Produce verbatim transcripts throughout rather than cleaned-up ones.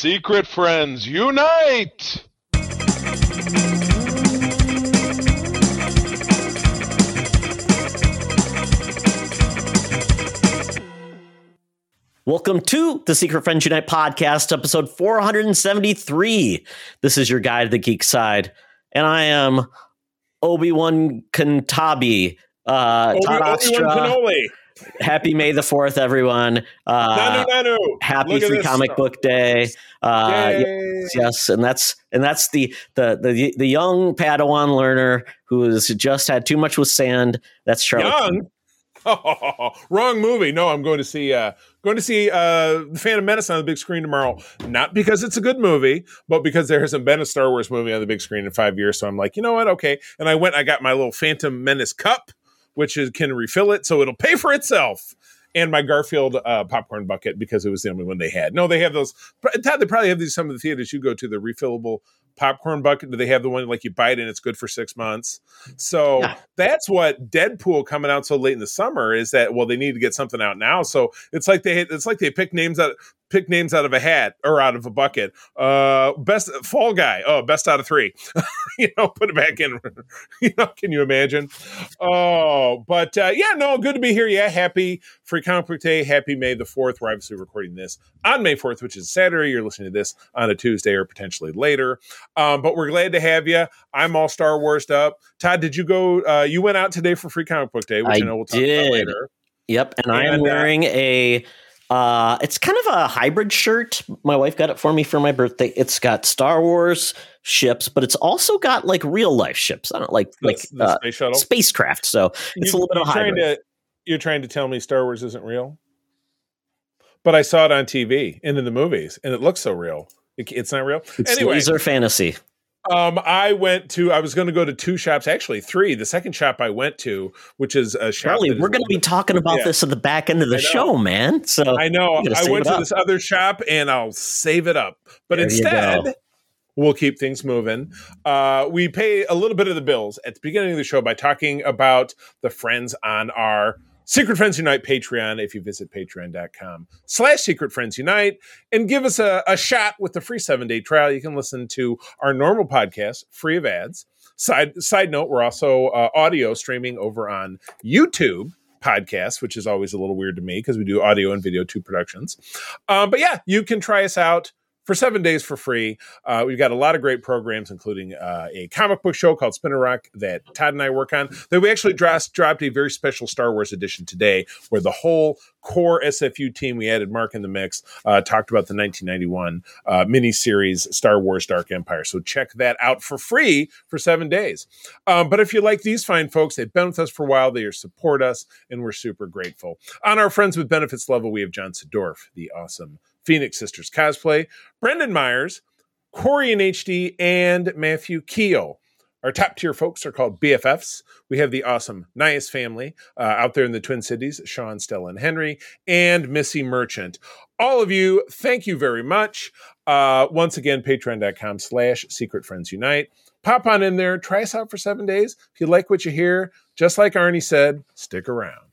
Secret Friends Unite! Welcome to the Secret Friends Unite podcast, episode four hundred seventy-three. This is your guide to the geek side, and I am Obi-Wan Kenobi. Uh, Obi- Obi-Wan Kenobi. Happy May the fourth, everyone. Uh, Nanu, nanu. Happy Look at Free this Comic stuff. Book Day. Uh, Yay. yes, yes, and that's and that's the, the the the young Padawan learner who has just had too much with sand. That's Charlie. Young? Oh, wrong movie. No, I'm going to see uh, going to see uh, The Phantom Menace on the big screen tomorrow. Not because it's a good movie, but because there hasn't been a Star Wars movie on the big screen in five years. So I'm like, you know what? Okay. And I went. I got my little Phantom Menace cup, which is, can refill it, so it'll pay for itself. And my Garfield uh, popcorn bucket, because it was the only one they had. No, they have those. Todd, they probably have these some of the theaters you go to, the refillable popcorn bucket. Do they have the one like you buy it and it's good for six months? So Yeah. that's what Deadpool coming out so late in the summer is that, well, they need to get something out now. So it's like they it's like they pick names out pick names out of a hat or out of a bucket. Uh, best Fall Guy. Oh, best out of three. you know, put it back in. you know, can you imagine? Oh, but uh, yeah, no, good to be here. Yeah, happy Free Comic Book Day. Happy May the fourth. We're obviously recording this on May fourth, which is Saturday. You're listening to this on a Tuesday or potentially later. Um, but we're glad to have you. I'm all Star Warsed up. Todd, did you go? Uh, you went out today for Free Comic Book Day, which I, I know we'll talk did. about later. Yep, and, and I am And, uh, wearing a. Uh, it's kind of a hybrid shirt. My wife got it for me for my birthday. It's got Star Wars ships, but it's also got like real life ships. I don't like The, like the uh, space shuttle. spacecraft. So it's You- a little bit you're of a trying hybrid. to you're trying to tell me Star Wars isn't real, but I saw it on T V and in the movies, and it looks so real. It, it's not real. It's Anyway, laser fantasy. um, I went to. I was going to go to two shops, actually three. The second shop I went to, which is a shop. Charlie, that is we're going to a be little talking about yeah. this at the back end of the I know. show, man. So bit- I know. You gotta I save went it to up. this other shop, and I'll save it up. But There you instead. go. We'll keep things moving. Uh, we pay a little bit of the bills at the beginning of the show by talking about the friends on our Secret Friends Unite Patreon. If you visit patreon.com slash Secret Friends Unite and give us a, a shot with the free seven-day trial, you can listen to our normal podcast free of ads. Side, side note, we're also uh, audio streaming over on YouTube podcast, which is always a little weird to me because we do audio and video, two productions. Um, but yeah, you can try us out for seven days for free. Uh, we've got a lot of great programs, including uh, a comic book show called Spinner Rock that Todd and I work on. That we actually dropped, dropped a very special Star Wars edition today, where the whole core S F U team, we added Mark in the mix, uh, talked about the nineteen ninety-one uh, miniseries Star Wars Dark Empire. So check that out for free for seven days. Um, but if you like these fine folks, they've been with us for a while, they support us, and we're super grateful. On our Friends with Benefits level, we have John Sedorf, the awesome Phoenix Sisters cosplay, Brendan Myers, Corey in H D, and Matthew Keel. Our top tier folks are called B F Fs. We have the awesome Nias family uh, out there in the Twin Cities, Sean, Stella, and Henry, and Missy Merchant. All of you, thank you very much. Uh, once again, patreon.com slash Secret Friends Unite. Pop on in there, try us out for seven days. If you like what you hear, just like Arnie said, stick around.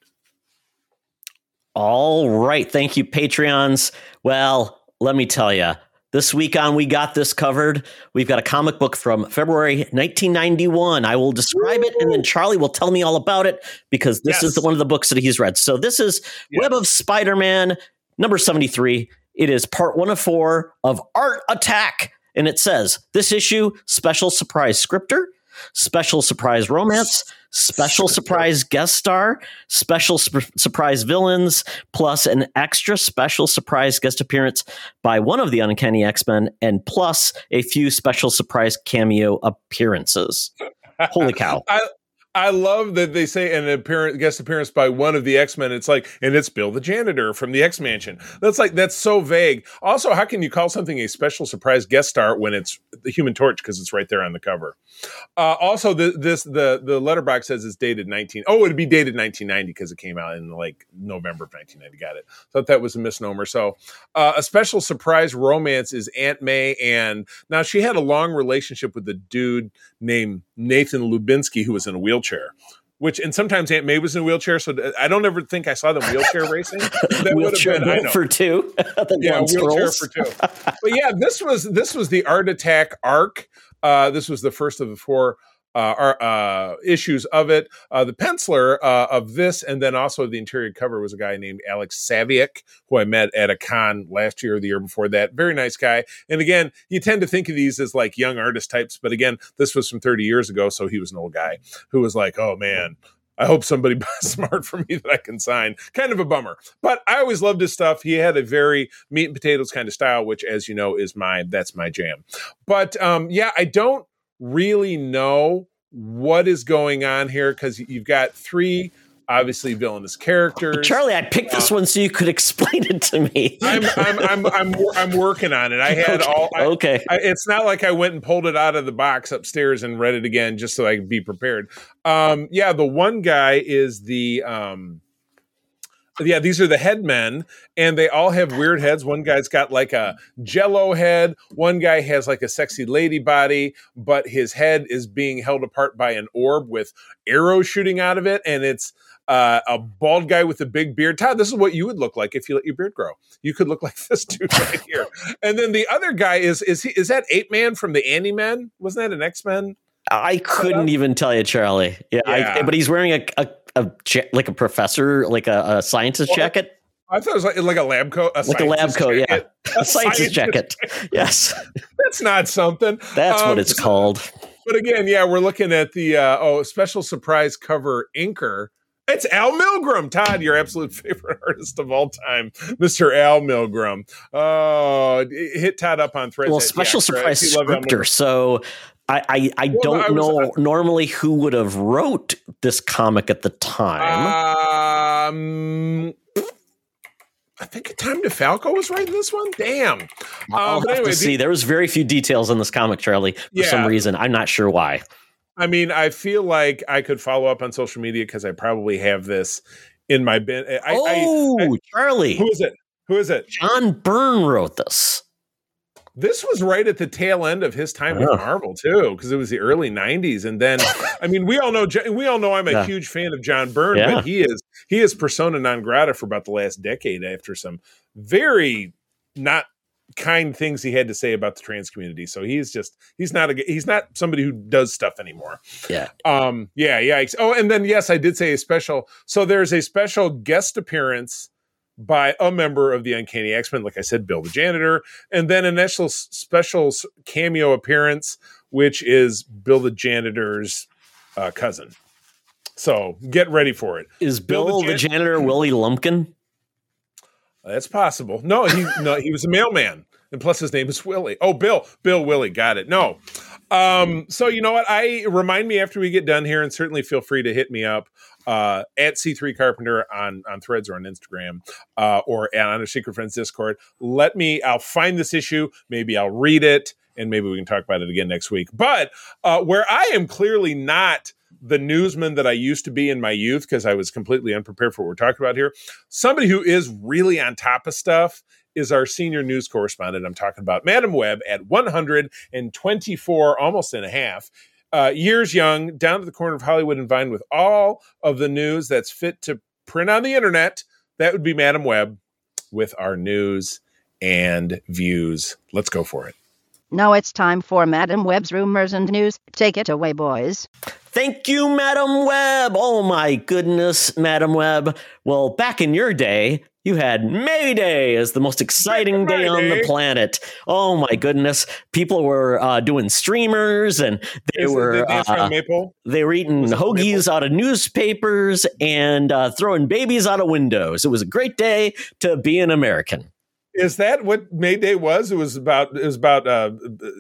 All right. Thank you, Patreons. Well, let me tell you, this week on We Got This Covered, we've got a comic book from February nineteen ninety-one. I will describe it, and then Charlie will tell me all about it, because this Yes. is the, one of the books that he's read. So this is Yes. Web of Spider-Man, number seventy-three. It is part one of four of Art Attack. And it says, this issue, special surprise scripter, special surprise romance, special surprise guest star, special su- surprise villains, plus an extra special surprise guest appearance by one of the Uncanny X-Men, and plus a few special surprise cameo appearances. Holy cow. I, I love that they say an appearance, guest appearance by one of the X-Men. It's like, and it's Bill the janitor from the X-Mansion. That's like, that's so vague. Also, how can you call something a special surprise guest star when it's the Human Torch, because it's right there on the cover? Uh, also, the, this the the letterbox says it's dated nineteen. Oh, it'd be dated nineteen ninety because it came out in like November of nineteen ninety. Got it. Thought that was a misnomer. So, uh, a special surprise romance is Aunt May, and now she had a long relationship with a dude named Nathan Lubinsky, who was in a wheelchair. which and sometimes Aunt May was in a wheelchair, so I don't ever think I saw them wheelchair racing. That wheelchair been, I know. for two. Yeah, wheelchair for two. But yeah, this was this was the Art Attack arc. Uh, this was the first of the four uh, uh, issues of it. Uh, the penciler uh, of this, and then also the interior cover, was a guy named Alex Saviuk, who I met at a con last year or the year before that. Very nice guy. And again, you tend to think of these as like young artist types, but again, this was from thirty years ago, so he was an old guy who was like, oh man, I hope somebody buys smart for me that I can sign. Kind of a bummer. But I always loved his stuff. He had a very meat and potatoes kind of style, which, as you know, is my, that's my jam. But um, yeah, I don't really know what is going on here because you've got three obviously villainous characters. Charlie, I picked this uh, one so you could explain it to me. I'm I'm I'm I'm, I'm working on it. I had okay. all. I, okay. I, it's not like I went and pulled it out of the box upstairs and read it again just so I could be prepared. Um, yeah, the one guy is the. Um, Yeah, these are the headmen, and they all have weird heads. One guy's got like a jello head. One guy has like a sexy lady body, but his head is being held apart by an orb with arrows shooting out of it. And it's uh, a bald guy with a big beard. Todd, this is what you would look like if you let your beard grow. You could look like this dude right here. And then the other guy is, is he, is that Ape Man from the Ant-Man? Wasn't that an X-Men? I couldn't even tell you, Charlie. Yeah, yeah. I, but he's wearing a, a, a like a professor, like a, a scientist well, jacket. I thought it was like, like a lab coat, a like a lab coat, jacket. yeah, a, a scientist jacket. Yes, that's not something. That's um, what it's so, called. But again, yeah, we're looking at the uh, oh special surprise cover inker. It's Al Milgrom, Todd, your absolute favorite artist of all time, Mister Al Milgrom. Oh, hit Todd up on Threads. Well, special yeah, surprise scripter. So. I, I, I well, don't I was, know uh, normally who would have wrote this comic at the time. Um, I think Tom DeFalco was writing this one. Damn. I'll uh, have anyway, to see. The, there was very few details in this comic, Charlie, for yeah. some reason. I'm not sure why. I mean, I feel like I could follow up on social media because I probably have this in my bin. I, oh, I, I, I, Charlie. Who is it? Who is it? John Byrne wrote this. This was right at the tail end of his time with oh. Marvel too, because it was the early nineties. And then, I mean, we all know we all know I'm a yeah. huge fan of John Byrne, yeah. but he is he is persona non grata for about the last decade after some very not kind things he had to say about the trans community. So he's just he's not a he's not somebody who does stuff anymore. Yeah. Um. Yeah. Yeah. Oh, and then yes, I did say a special. So there's a special guest appearance by a member of the Uncanny X-Men, like I said, Bill the Janitor, and then an initial special cameo appearance, which is Bill the Janitor's uh, cousin. So get ready for it. Is Bill, Bill the, Jan- the Janitor Willie Lumpkin? That's possible. No, he no, he was a mailman, and plus his name is Willie. Oh, Bill, Bill Willie, got it. No, um, so you know what? I remind me after we get done here, and certainly feel free to hit me up. Uh, at C three Carpenter on, on Threads or on Instagram uh, or on our Secret Friends Discord. Let me, I'll find this issue. Maybe I'll read it and maybe we can talk about it again next week. But uh, where I am clearly not the newsman that I used to be in my youth because I was completely unprepared for what we're talking about here, somebody who is really on top of stuff is our senior news correspondent. I'm talking about Madam Web at one hundred twenty-four, almost and a half. Uh, years young, down to the corner of Hollywood and Vine with all of the news that's fit to print on the internet. That would be Madam Web with our news and views. Let's go for it. Now it's time for Madam Web's rumors and news. Take it away, boys. Thank you, Madam Web. Oh, my goodness, Madam Web. Well, back in your day, you had May Day as the most exciting day on the planet. Oh, my goodness. People were uh, doing streamers and they Is were uh, they were eating hoagies out of newspapers and uh, throwing babies out of windows. It was a great day to be an American. Is that what May Day was? It was about it was about uh,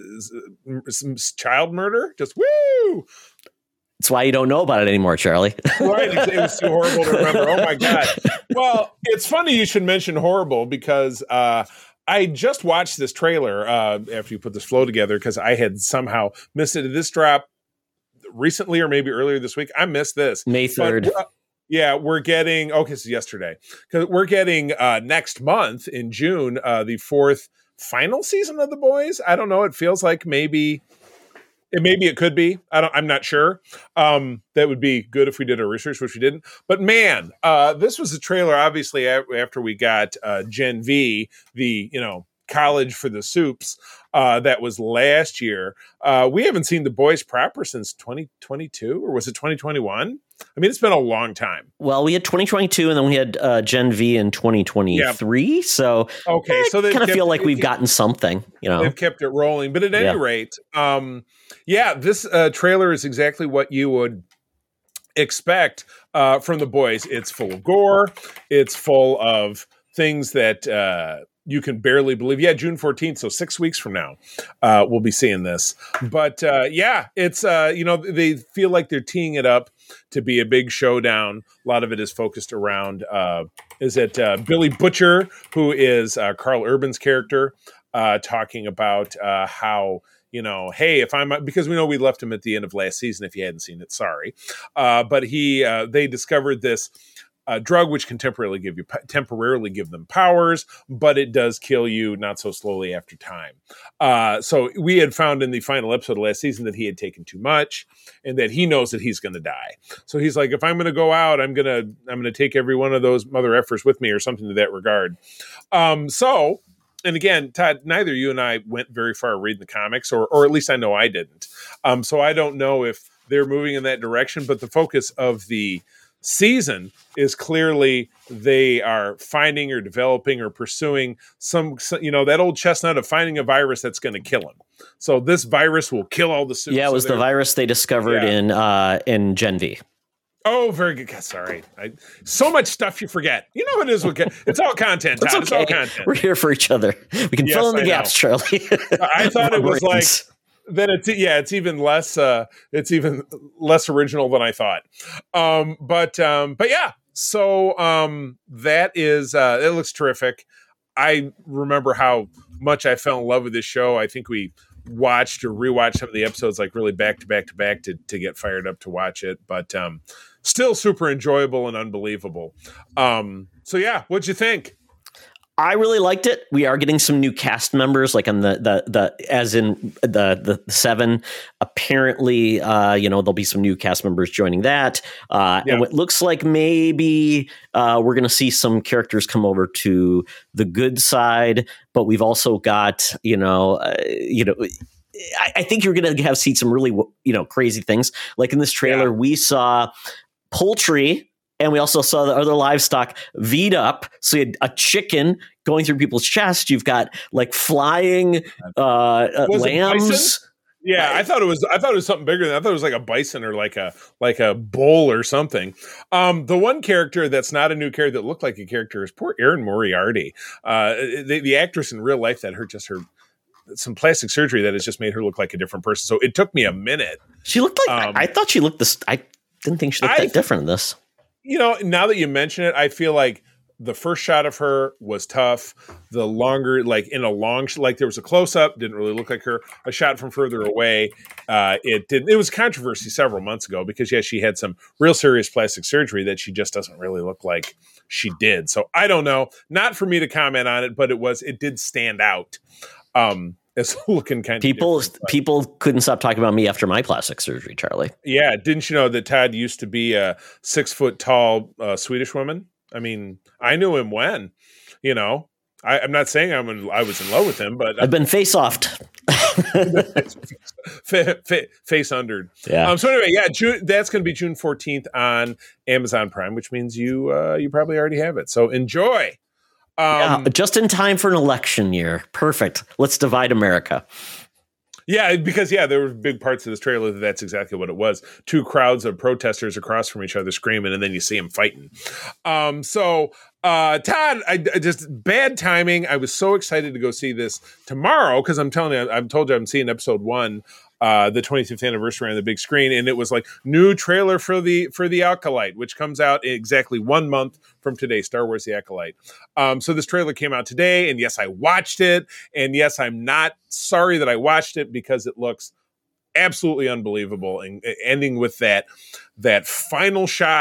some child murder. Just woo! That's why you don't know about it anymore, Charlie. Right, it was too horrible to remember. Oh my god! Well, it's funny you should mention horrible because uh, I just watched this trailer uh, after you put this flow together because I had somehow missed it. Did this drop recently or maybe earlier this week? I missed this May third. But, uh, Yeah, we're getting, okay, so yesterday, because we're getting uh, next month in June, uh, the fourth final season of The Boys. I don't know, it feels like maybe It, maybe it could be. I don't. I'm not sure. Um, that would be good if we did our research, which we didn't. But man, uh, this was a trailer. Obviously, a- after we got uh, Gen V, the you know college for the soups, uh, that was last year. Uh, we haven't seen The Boys proper since twenty twenty-two, or was it twenty twenty-one? I mean, it's been a long time. Well, we had twenty twenty-two, and then we had uh, Gen V in twenty twenty-three. Yeah. So okay, I so they kind of feel like it, we've it, gotten something. You know, they've kept it rolling. But at any yeah. rate, um, yeah, this uh, trailer is exactly what you would expect uh, from The Boys. It's full of gore. It's full of things that uh, you can barely believe. Yeah, June fourteenth, so six weeks from now, uh, we'll be seeing this. But uh, yeah, it's, uh, you know, they feel like they're teeing it up to be a big showdown. A lot of it is focused around, uh, is it uh, Billy Butcher, who is uh, Carl Urban's character, uh, talking about uh, how, you know, hey, if I'm, because we know we left him at the end of last season, if you hadn't seen it, sorry. Uh, but he, uh, they discovered this uh, drug which can temporarily give you, temporarily give them powers, but it does kill you not so slowly after time. Uh, so we had found in the final episode of last season that he had taken too much and that he knows that he's going to die. So he's like, if I'm going to go out, I'm going to, I'm going to take every one of those mother effers with me or something to that regard. Um, so, And again, Todd, neither you and I went very far reading the comics, or or at least I know I didn't. Um, so I don't know if they're moving in that direction, but the focus of the season is clearly they are finding or developing or pursuing some, you know, that old chestnut of finding a virus that's going to kill him. So this virus will kill all the suits. Yeah, it was so the virus they discovered yeah. in uh, in Gen V. Oh, very good. Sorry. I, so much stuff you forget. You know what it is. With, it's all content, Todd. It's, okay. It's all content. We're here for each other. We can yes, fill in the I gaps, know. Charlie. I thought it was like, then it's, yeah, it's even less, uh, it's even less original than I thought. Um, but, um, but yeah, so, um, that is, uh, it looks terrific. I remember how much I fell in love with this show. I think we watched or rewatched some of the episodes, like really back to back to back to, to get fired up to watch it. But, um, still super enjoyable and unbelievable. Um, so yeah, what'd you think? I really liked it. We are getting some new cast members, like on the the the as in the the seven. Apparently, uh, you know, there'll be some new cast members joining that, uh, yeah. and it looks like maybe uh, we're going to see some characters come over to the good side. But we've also got, you know, uh, you know. I, I think you're going to have seen some really, you know, crazy things. Like in this trailer, yeah. we saw poultry. And we also saw the other livestock V'd up. So you had a chicken going through people's chest. You've got like flying uh, uh, lambs. Yeah, I thought it was. I thought it was something bigger than. I thought it was like a bison or like a like a bull or something. Um, the one character that's not a new character that looked like a character is poor Erin Moriarty, uh, the, the actress in real life that her just her. some plastic surgery that has just made her look like a different person. So it took me a minute. She looked like um, I, I thought she looked this. I didn't think she looked I, that different in this. You know, now that you mention it, I feel like the first shot of her was tough. The longer, like in a long, like there was a close up, didn't really look like her. A shot from further away, uh, it did. It was controversy several months ago because yeah, she had some real serious plastic surgery that she just doesn't really look like she did. So I don't know. Not for me to comment on it, but it was. It did stand out. Um, It's looking kind people, of people. People couldn't stop talking about me after my plastic surgery, Charlie. Yeah, didn't you know that Todd used to be a six foot tall uh, Swedish woman? I mean, I knew him when, you know. I, I'm not saying I'm in, I was in love with him, but I've been face offed, face undered. Yeah. Um, so anyway, yeah, June, that's going to be June fourteenth on Amazon Prime, which means you uh, you probably already have it. So enjoy. Um, yeah, just in time for an election year. Perfect. Let's divide America. Yeah, because, yeah, there were big parts of this trailer that that's exactly what it was. Two crowds of protesters across from each other screaming, and then you see them fighting. Um, so, uh, Todd, I, I just bad timing. I was so excited to go see this tomorrow because I'm telling you, I've told you I'm seeing episode one. Uh, the twenty-fifth anniversary on the big screen, and it was like new trailer for the for the Acolyte, which comes out in exactly one month from today. Star Wars: The Acolyte. Um, so this trailer came out today, and yes, I watched it, and yes, I'm not sorry that I watched it because it looks absolutely unbelievable, and ending with that that final shot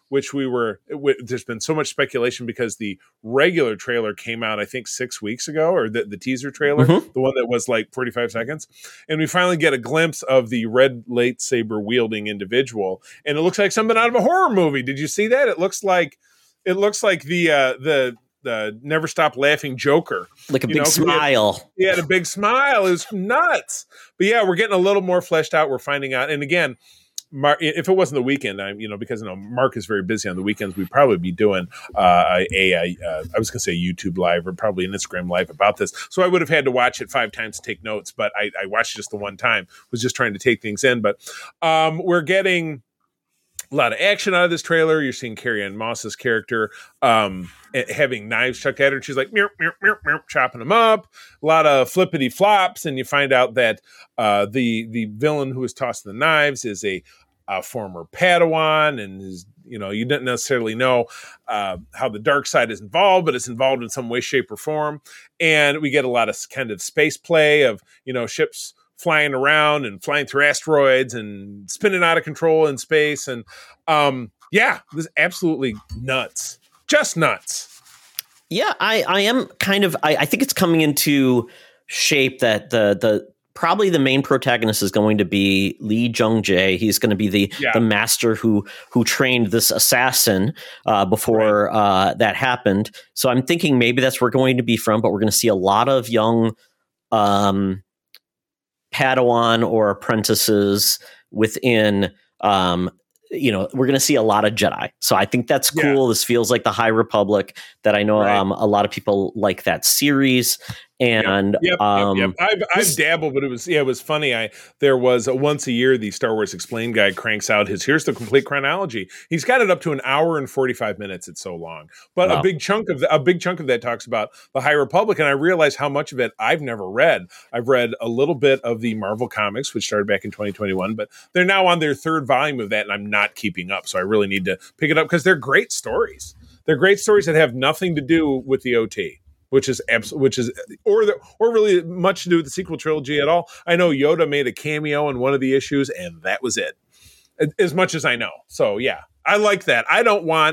which we were, w- there's been so much speculation because the regular trailer came out, I think, six weeks ago, or the, the teaser trailer, Mhm. the one that was like forty-five seconds. And we finally get a glimpse of the red lightsaber wielding individual. And it looks like something out of a horror movie. Did you see that? It looks like, it looks like the, uh, the, the Never Stop Laughing Joker. Like a You big know, 'cause he had- smile. He had a big smile. It was nuts. But yeah, we're getting a little more fleshed out. We're finding out. And again, Mark, if it wasn't the weekend, I'm, you know, because you know Mark is very busy on the weekends, we'd probably be doing uh, a, a uh, I was going to say YouTube live or probably an Instagram live about this. So I would have had to watch it five times to take notes, but I, I watched just the one time. Was just trying to take things in. But um, we're getting a lot of action out of this trailer. You're seeing Carrie Ann Moss's character um, having knives chucked at her. She's like, meow, meow, meow, meow, chopping them up. A lot of flippity flops. And you find out that uh, the the villain who is tossing the knives is a, a former Padawan. And, is, you know, you didn't necessarily know uh, how the dark side is involved, but it's involved in some way, shape, or form. And we get a lot of kind of space play of, you know, ships flying around and flying through asteroids and spinning out of control in space. And um, yeah, this is absolutely nuts. Just nuts. Yeah, I, I am kind of, I, I think it's coming into shape that the, the, probably the main protagonist is going to be Lee Jung Jae. He's going to be the, Yeah. the master who, who trained this assassin uh, before Right. uh, that happened. So I'm thinking maybe that's where we're going to be from, but we're going to see a lot of young, um, Padawan or apprentices within, um, you know, we're going to see a lot of Jedi. So I think that's Yeah. cool. This feels like the High Republic that I know Right. um, a lot of people like that series. And Yep, um, yep, yep. I've, I've this- dabbled, but it was yeah, it was funny. I there was a once a year the Star Wars Explained guy cranks out his here's the complete chronology. He's got it up to an hour and forty five minutes. It's so long, but Wow. a big chunk of the, a big chunk of that talks about the High Republic, and I realized how much of it I've never read. I've read a little bit of the Marvel comics, which started back in twenty twenty-one, but they're now on their third volume of that, and I'm not keeping up. So I really need to pick it up because they're great stories. They're great stories that have nothing to do with the O T. Which is abs- which is or the, or really much to do with the sequel trilogy at all. I know Yoda made a cameo in one of the issues, and that was it. As much as I know. So yeah, I like that. I don't want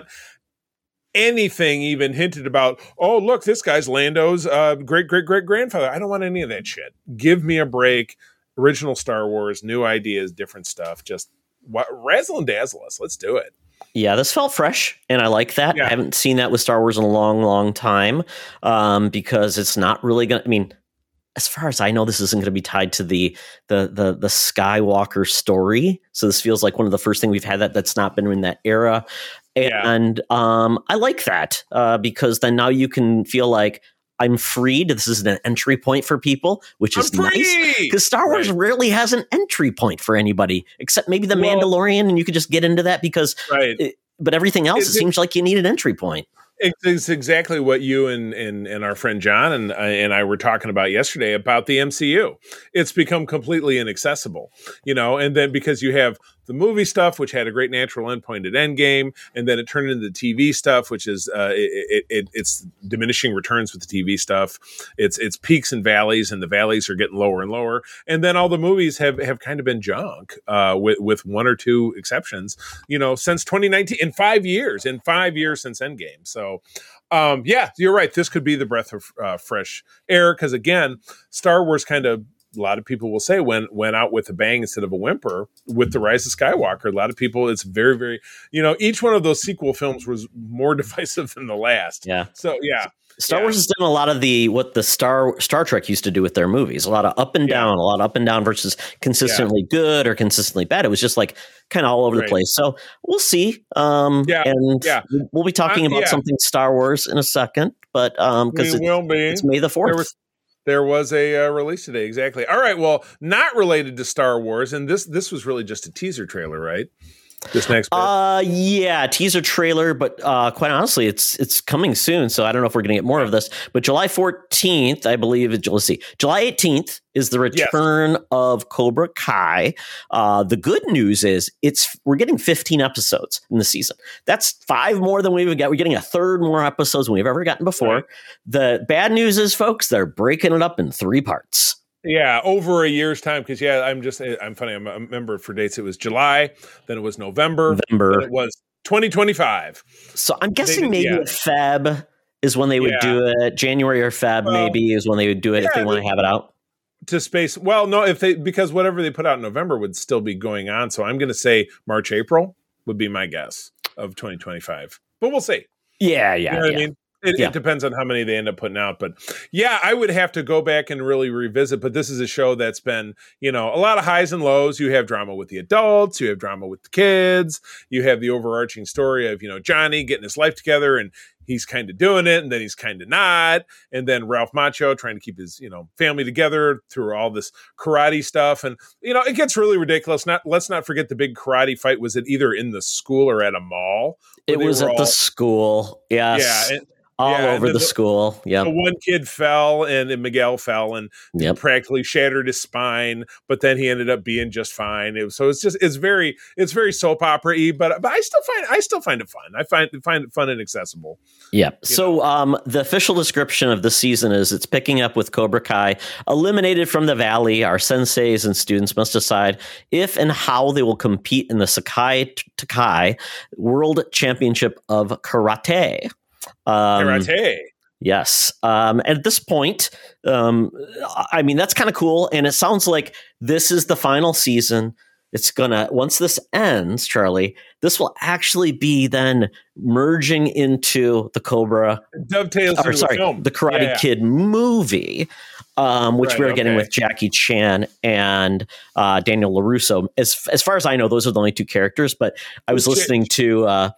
anything even hinted about. Oh, look, this guy's Lando's uh, great great great grandfather. I don't want any of that shit. Give me a break. Original Star Wars, new ideas, different stuff. Just what, razzle and dazzle us. Let's do it. yeah, this felt fresh, and I like that. Yeah. I haven't seen that with Star Wars in a long, long time um, because it's not really going to, I mean, as far as I know, this isn't going to be tied to the, the the the Skywalker story. So this feels like one of the first things we've had that that's not been in that era. Yeah. And um, I like that uh, because then now you can feel like I'm freed. This is an entry point for people, which is I'm nice. free! Because Star Wars Right. rarely has an entry point for anybody, except maybe The Well- Mandalorian, and you could just get into that because, Right. it, but everything else, Is it it- seems like you need an entry point. It's exactly what you and, and, and our friend John and, and I were talking about yesterday about the M C U. It's become completely inaccessible, you know, and then because you have the movie stuff, which had a great natural endpoint at Endgame, and then it turned into the T V stuff, which is uh, it, it, it's diminishing returns with the T V stuff. It's it's peaks and valleys, and the valleys are getting lower and lower. And then all the movies have, have kind of been junk, uh, with with one or two exceptions, you know, since twenty nineteen, in five years, in five years since Endgame. So. Um, yeah, you're right. This could be the breath of uh, fresh air because, again, Star Wars kind of, a lot of people will say, went, went out with a bang instead of a whimper with The Rise of Skywalker. A lot of people, it's very, very, you know, each one of those sequel films was more divisive than the last. Yeah. So, yeah. Star Yeah. Wars has done a lot of the what the Star Star Trek used to do with their movies. A lot of up and Yeah. down, a lot of up and down versus consistently good or consistently bad. It was just like kind of all over Right. the place. So we'll see. Um, Yeah. And Yeah. we'll be talking Uh, about yeah. something Star Wars in a second, but um, because We it, will be. it's May the fourth. There was there was a uh, release today, exactly. All right, well, not related to Star Wars, and this this was really just a teaser trailer, right? This next bit. Uh, yeah, teaser trailer, but uh, quite honestly, it's it's coming soon, so I don't know if we're going to get more of this. But July fourteenth, I believe. it- Let's see, July eighteenth is the Yes. return of Cobra Kai. Uh, the good news is it's we're getting fifteen episodes in the season. That's five more than we've got. We're getting a third more episodes than we've ever gotten before. Right. The bad news is, folks, they're breaking it up in three parts. Yeah, over a year's time. Because yeah, I'm just I'm funny. I'm a member for dates. It was July, then it was November, November. then it was twenty twenty-five. So I'm guessing They- maybe yeah. Feb is when they would Yeah. do it. January or Feb Well, maybe is when they would do it if yeah, they want to have it out. To space. Well, no, if they because whatever they put out in November would still be going on. So I'm going to say March, April would be my guess of twenty twenty-five. But we'll see. Yeah, yeah, You know what yeah. I mean? It, Yeah. it depends on how many they end up putting out. But yeah, I would have to go back and really revisit. But this is a show that's been, you know, a lot of highs and lows. You have drama with the adults, you have drama with the kids, you have the overarching story of, you know, Johnny getting his life together and he's kind of doing it and then he's kind of not. And then Ralph Macchio trying to keep his, you know, family together through all this karate stuff. And, you know, it gets really ridiculous. Not let's not forget the big karate fight was it either in the school or at a mall. where It they was were at the all- school. Yes. Yeah. And, all yeah, and over then the the- school. Yeah. the one kid fell and, and Miguel fell and Yep. practically shattered his spine, but then he ended up being just fine. It was, so it's just it's very it's very soap opera-y, but but I still find I still find it fun. I find find it fun and accessible. Yeah. So um, the official description of the season is it's picking up with Cobra Kai. Eliminated from the valley, our senseis and students must decide if and how they will compete in the Sakai Takai World Championship of Karate. Um, Karate. Yes. Um, at this point, um, I mean, that's kind of cool. And it sounds like this is the final season. It's going to, once this ends, Charlie, this will actually be then merging into the Cobra, Dovetails or into sorry, a film. the Karate Yeah, yeah. Kid movie, um, which Right, we're getting okay. with Jackie Chan and uh, Daniel LaRusso. As, as far as I know, those are the only two characters, but I was With Ja- listening to, uh,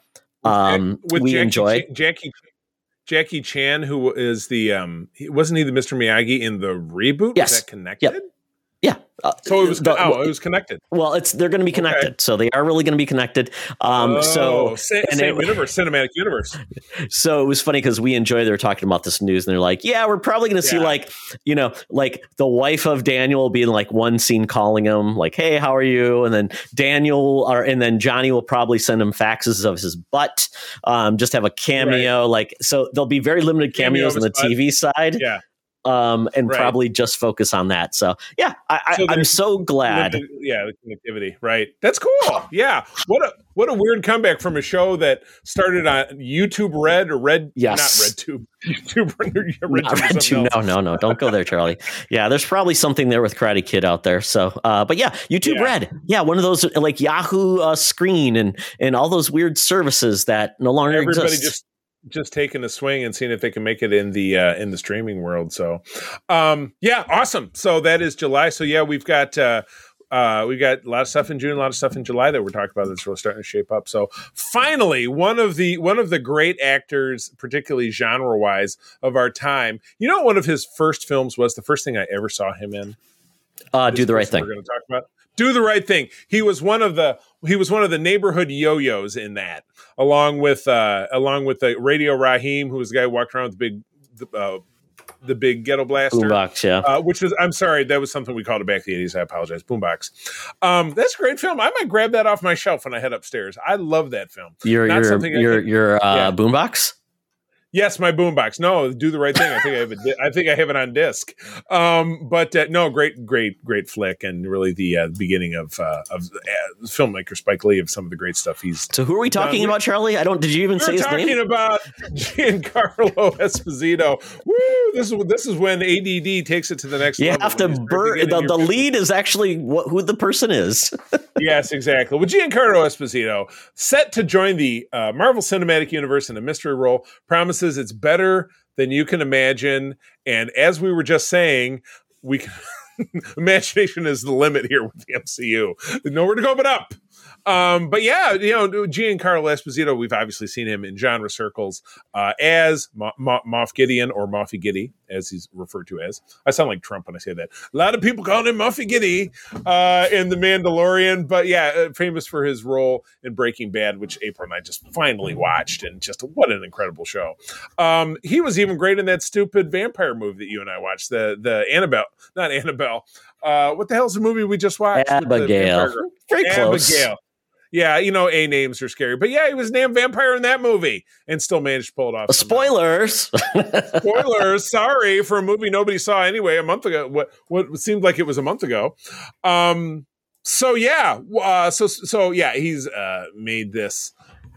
um, With we Jackie enjoy. Chan, Jackie Jackie Chan, who is the um, he, wasn't he the Mister Miyagi in the reboot? Yes. Was that connected? Yep. Yeah. Uh, So it was the- oh, it was connected. Well, it's they're going to be connected, so they are really going to be connected. Um, oh, so same, and same it- universe, cinematic universe. so it was funny because we enjoy. They were talking about this news, and they're like, "Yeah, we're probably going to see Yeah. like you know, like the wife of Daniel being like one scene calling him like, "Hey, how are you?" And then Daniel or and then Johnny will probably send him faxes of his butt. Um, just have a cameo, like so. There'll be very limited Cameo cameos of on the his butt. T V side. Yeah. Um, and Right. probably just focus on that. So yeah, I, So I, I'm there's- so glad. The- yeah, the connectivity, right? That's cool. Yeah, what a what a weird comeback from a show that started on YouTube Red or Red, Yes. not RedTube, YouTube Red, Red Not Tube or Red something Tube. else. No, no, no. Don't go there, Charlie. Yeah, there's probably something there with Karate Kid out there. So, uh, but yeah, YouTube Yeah. Red. Yeah, one of those like Yahoo uh, Screen and and all those weird services that no longer Everybody exist. just just taking a swing and seeing if they can make it in the uh, in the streaming world. So, um, yeah, awesome. So that is July. So yeah, we've got. Uh, Uh, we got a lot of stuff in June, a lot of stuff in July that we're talking about that's really starting to shape up. So finally, one of the one of the great actors, particularly genre wise, of our time. You know, what one of his first films was the first thing I ever saw him in. uh, This do the right person thing. We're going to talk about. Do the right thing. He was one of the he was one of the neighborhood yo-yos in that, along with uh, along with the Radio Raheem, who was the guy who walked around with the big the, uh, the big ghetto blaster. Boombox, yeah. Uh, which is, I'm sorry, that was something we called it back in the eighties. I apologize. Boombox. Um, that's a great film. I might grab that off my shelf when I head upstairs. I love that film. Your Not your something I your think- your uh, yeah. boombox. Yes, my boombox. No, do the right thing. I think I have it. I think I have it on disc. Um, but uh, no, great, great, great flick, and really the uh, beginning of uh, of uh, filmmaker Spike Lee of some of the great stuff he's. So who are we talking we- about, Charlie? I don't. Did you even say We're his talking name? about Giancarlo Esposito. Woo! This is this is when A D D takes it to the next You level. have to when you start bur- getting the, your- the lead is actually what, who the person is. Yes, exactly. With Giancarlo Esposito, set to join the uh, Marvel Cinematic Universe in a mystery role, promises it's better than you can imagine. And as we were just saying, we can imagination is the limit here with the M C U. There's nowhere to go but up. Um, but yeah, you know, Giancarlo Esposito, we've obviously seen him in genre circles uh, as Mo- Mo- Moff Gideon, or Moffy Giddy, as he's referred to as. I sound like Trump when I say that. A lot of people call him Moffy Giddy uh, in The Mandalorian, but yeah, uh, famous for his role in Breaking Bad, which April and I just finally watched, and just what an incredible show. Um, he was even great in that stupid vampire movie that you and I watched, the the Annabelle, not Annabelle. Uh, what the hell's the movie we just watched? with the Abigail. vampire girl? Very close. Abigail. Yeah, you know, A names are scary. But yeah, he was named vampire in that movie and still managed to pull it off. somehow. Spoilers. Spoilers. Sorry for a movie nobody saw anyway a month ago. What what seemed like it was a month ago. Um. So yeah. Uh. So so yeah. He's uh made this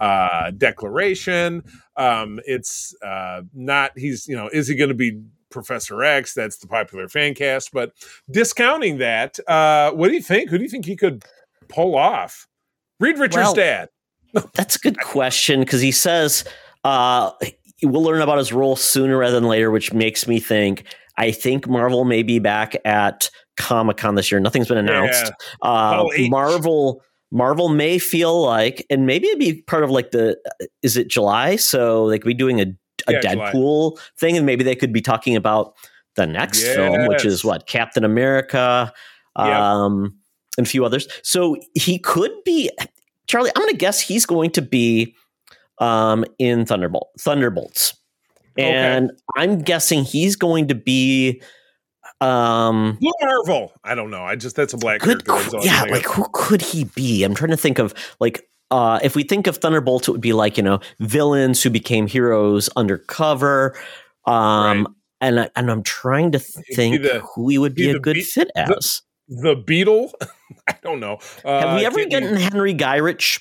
uh, declaration. Um, it's uh, not, he's, you know, is he going to be Professor X? That's the popular fan cast. But discounting that, uh, what do you think? Who do you think he could pull off? Reed Richards' Well, dad. That's a good question because he says uh, we'll learn about his role sooner rather than later, which makes me think I think Marvel may be back at Comic-Con this year. Nothing's been announced. Yeah. Uh, Oh, Marvel Marvel may feel like, and maybe it'd be part of like the, is it July? So they could be doing a, a Yeah, Deadpool July. thing, and maybe they could be talking about the next Yes. film, which is what, Captain America, Yep. um, and a few others. So he could be, Charlie, I'm going to guess he's going to be um, in Thunderbolt, Thunderbolts. And Okay. I'm guessing he's going to be um Blue Marvel. I don't know. I just, that's a black good character. That's all I yeah can think like of. who could he be? I'm trying to think of like uh if we think of Thunderbolts, it would be like, you know, villains who became heroes undercover. um Right. and I, and I'm trying to think the- who he would be be a the good be- fit the- as. The Beetle. I don't know. Uh, Have we ever can you- gotten Henry Gyrich?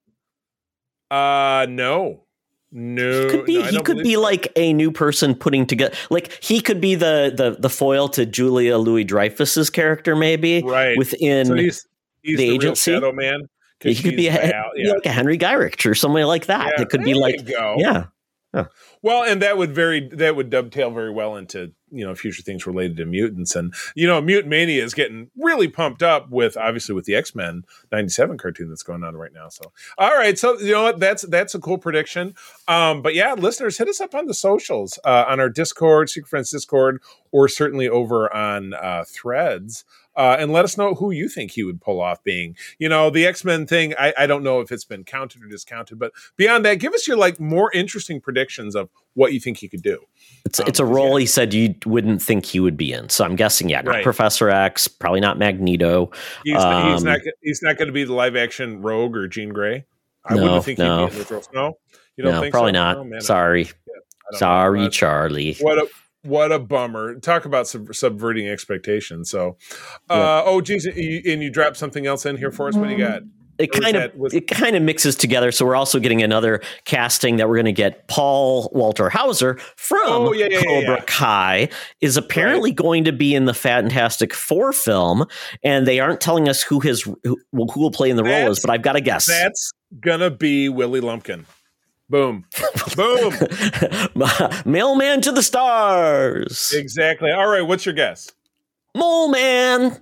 Uh, no. No. He could be no, I he don't could believe be so. like a new person putting together, like he could be the the the foil to Julia Louis Dreyfus's character, maybe Right. within So he's, he's the the, agency? real Shadow Man. he could be, a, Val, be like a Henry Gyrich or somebody like that. Yeah, It could be there like you go. yeah. Well, and that would very that would dovetail very well into, you know, future things related to mutants. And, you know, Mutant Mania is getting really pumped up with, obviously, with the X-Men ninety-seven cartoon that's going on right now. So, all right. So, you know what? That's that's a cool prediction. Um, but yeah, listeners, hit us up on the socials, uh, on our Discord, Secret Friends Discord, or certainly over on uh, Threads. Uh, and let us know who you think he would pull off being. You know, the X-Men thing, I, I don't know if it's been counted or discounted, but beyond that, give us your like more interesting predictions of what you think he could do. It's Um, it's a role yeah. he said you wouldn't think he would be in. So I'm guessing, yeah, not Right. Professor X, probably not Magneto. He's, he's Um, not he's not going to be the live action Rogue or Jean Grey. I No, wouldn't think no. he'd be in those roles. No, you don't No, think probably so? not. Oh, man, Sorry, I don't know. sorry, Uh, Charlie. What a what a bummer! Talk about sub- subverting expectations. So, uh, oh geez, and you, and you dropped something else in here for us. What do you got? It Or was kind of that- was- it kind of mixes together. So we're also getting another casting that we're going to get. Paul Walter Hauser from Oh, yeah, yeah, yeah, Cobra yeah. Kai is apparently going to be in the Fantastic Four film, and they aren't telling us who his who, who will play in the role is. That's- But I've got to guess. That's gonna be Willie Lumpkin. Boom, boom. Mailman to the stars. Exactly. All right. What's your guess? Mole Man.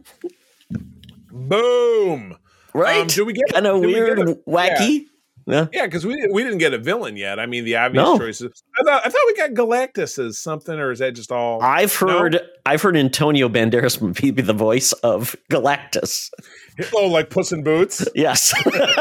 Boom. Right? Um, do we get kind of do we weird, get a- wacky? Yeah. Yeah, because we we didn't get a villain yet. I mean, the obvious No. choices. I thought I thought we got Galactus as something, or is that just all? I've No? heard I've heard Antonio Banderas would be the voice of Galactus. Oh, like Puss in Boots. Yes.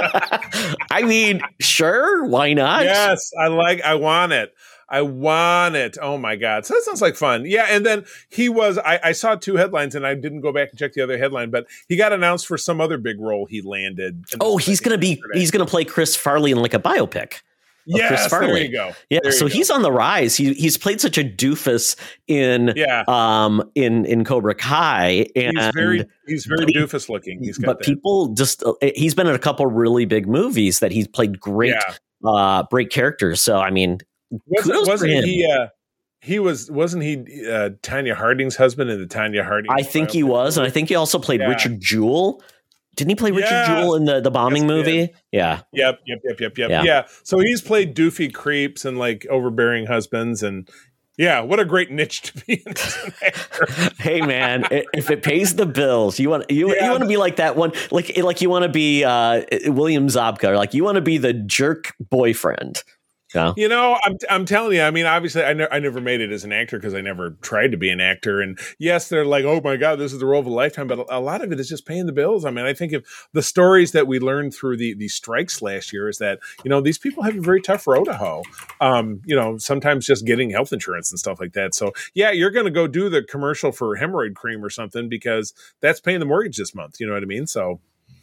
I mean, sure, why not? Yes, I like. I want it. I want it. Oh my god! So that sounds like fun. Yeah, and then he was. I, I saw two headlines, and I didn't go back and check the other headline, but he got announced for some other big role he landed. And this Oh, was, I he's think, gonna be yesterday. he's gonna play Chris Farley in like a biopic. Yes, Chris there Farley. you go. Yeah, There you so go. he's on the rise. He he's played such a doofus in Yeah, um in in Cobra Kai, and he's very he's very but he- doofus looking. He's got but that. people just uh, he's been in a couple really big movies that he's played great Yeah. uh great characters. So I mean, Wasn't, kudos for wasn't him. he? Uh, he was. Wasn't he? Uh, Tanya Harding's husband in the Tanya Harding. I think he was, and I think he also played Yeah. Richard Jewell. Didn't he play Richard Yes. Jewell in the the bombing Yes, he movie? did. Yeah. Yep, yep, yep, yep, yep. Yeah. Yeah. So he's played doofy creeps and like overbearing husbands, and yeah, what a great niche to be in as an actor. Hey man, i- if it pays the bills, you want you Yeah. you want to be like that one, like like you want to be uh, William Zabka, or like you want to be the jerk boyfriend. Yeah. You know, I'm I'm telling you. I mean, obviously, I, ne- I never made it as an actor because I never tried to be an actor. And yes, they're like, oh my god, this is the role of a lifetime. But a, a lot of it is just paying the bills. I mean, I think if the stories that we learned through the the strikes last year is that you know these people have a very tough road to hoe. Um, you know, sometimes just getting health insurance and stuff like that. So yeah, you're going to go do the commercial for hemorrhoid cream or something because that's paying the mortgage this month. You know what I mean? So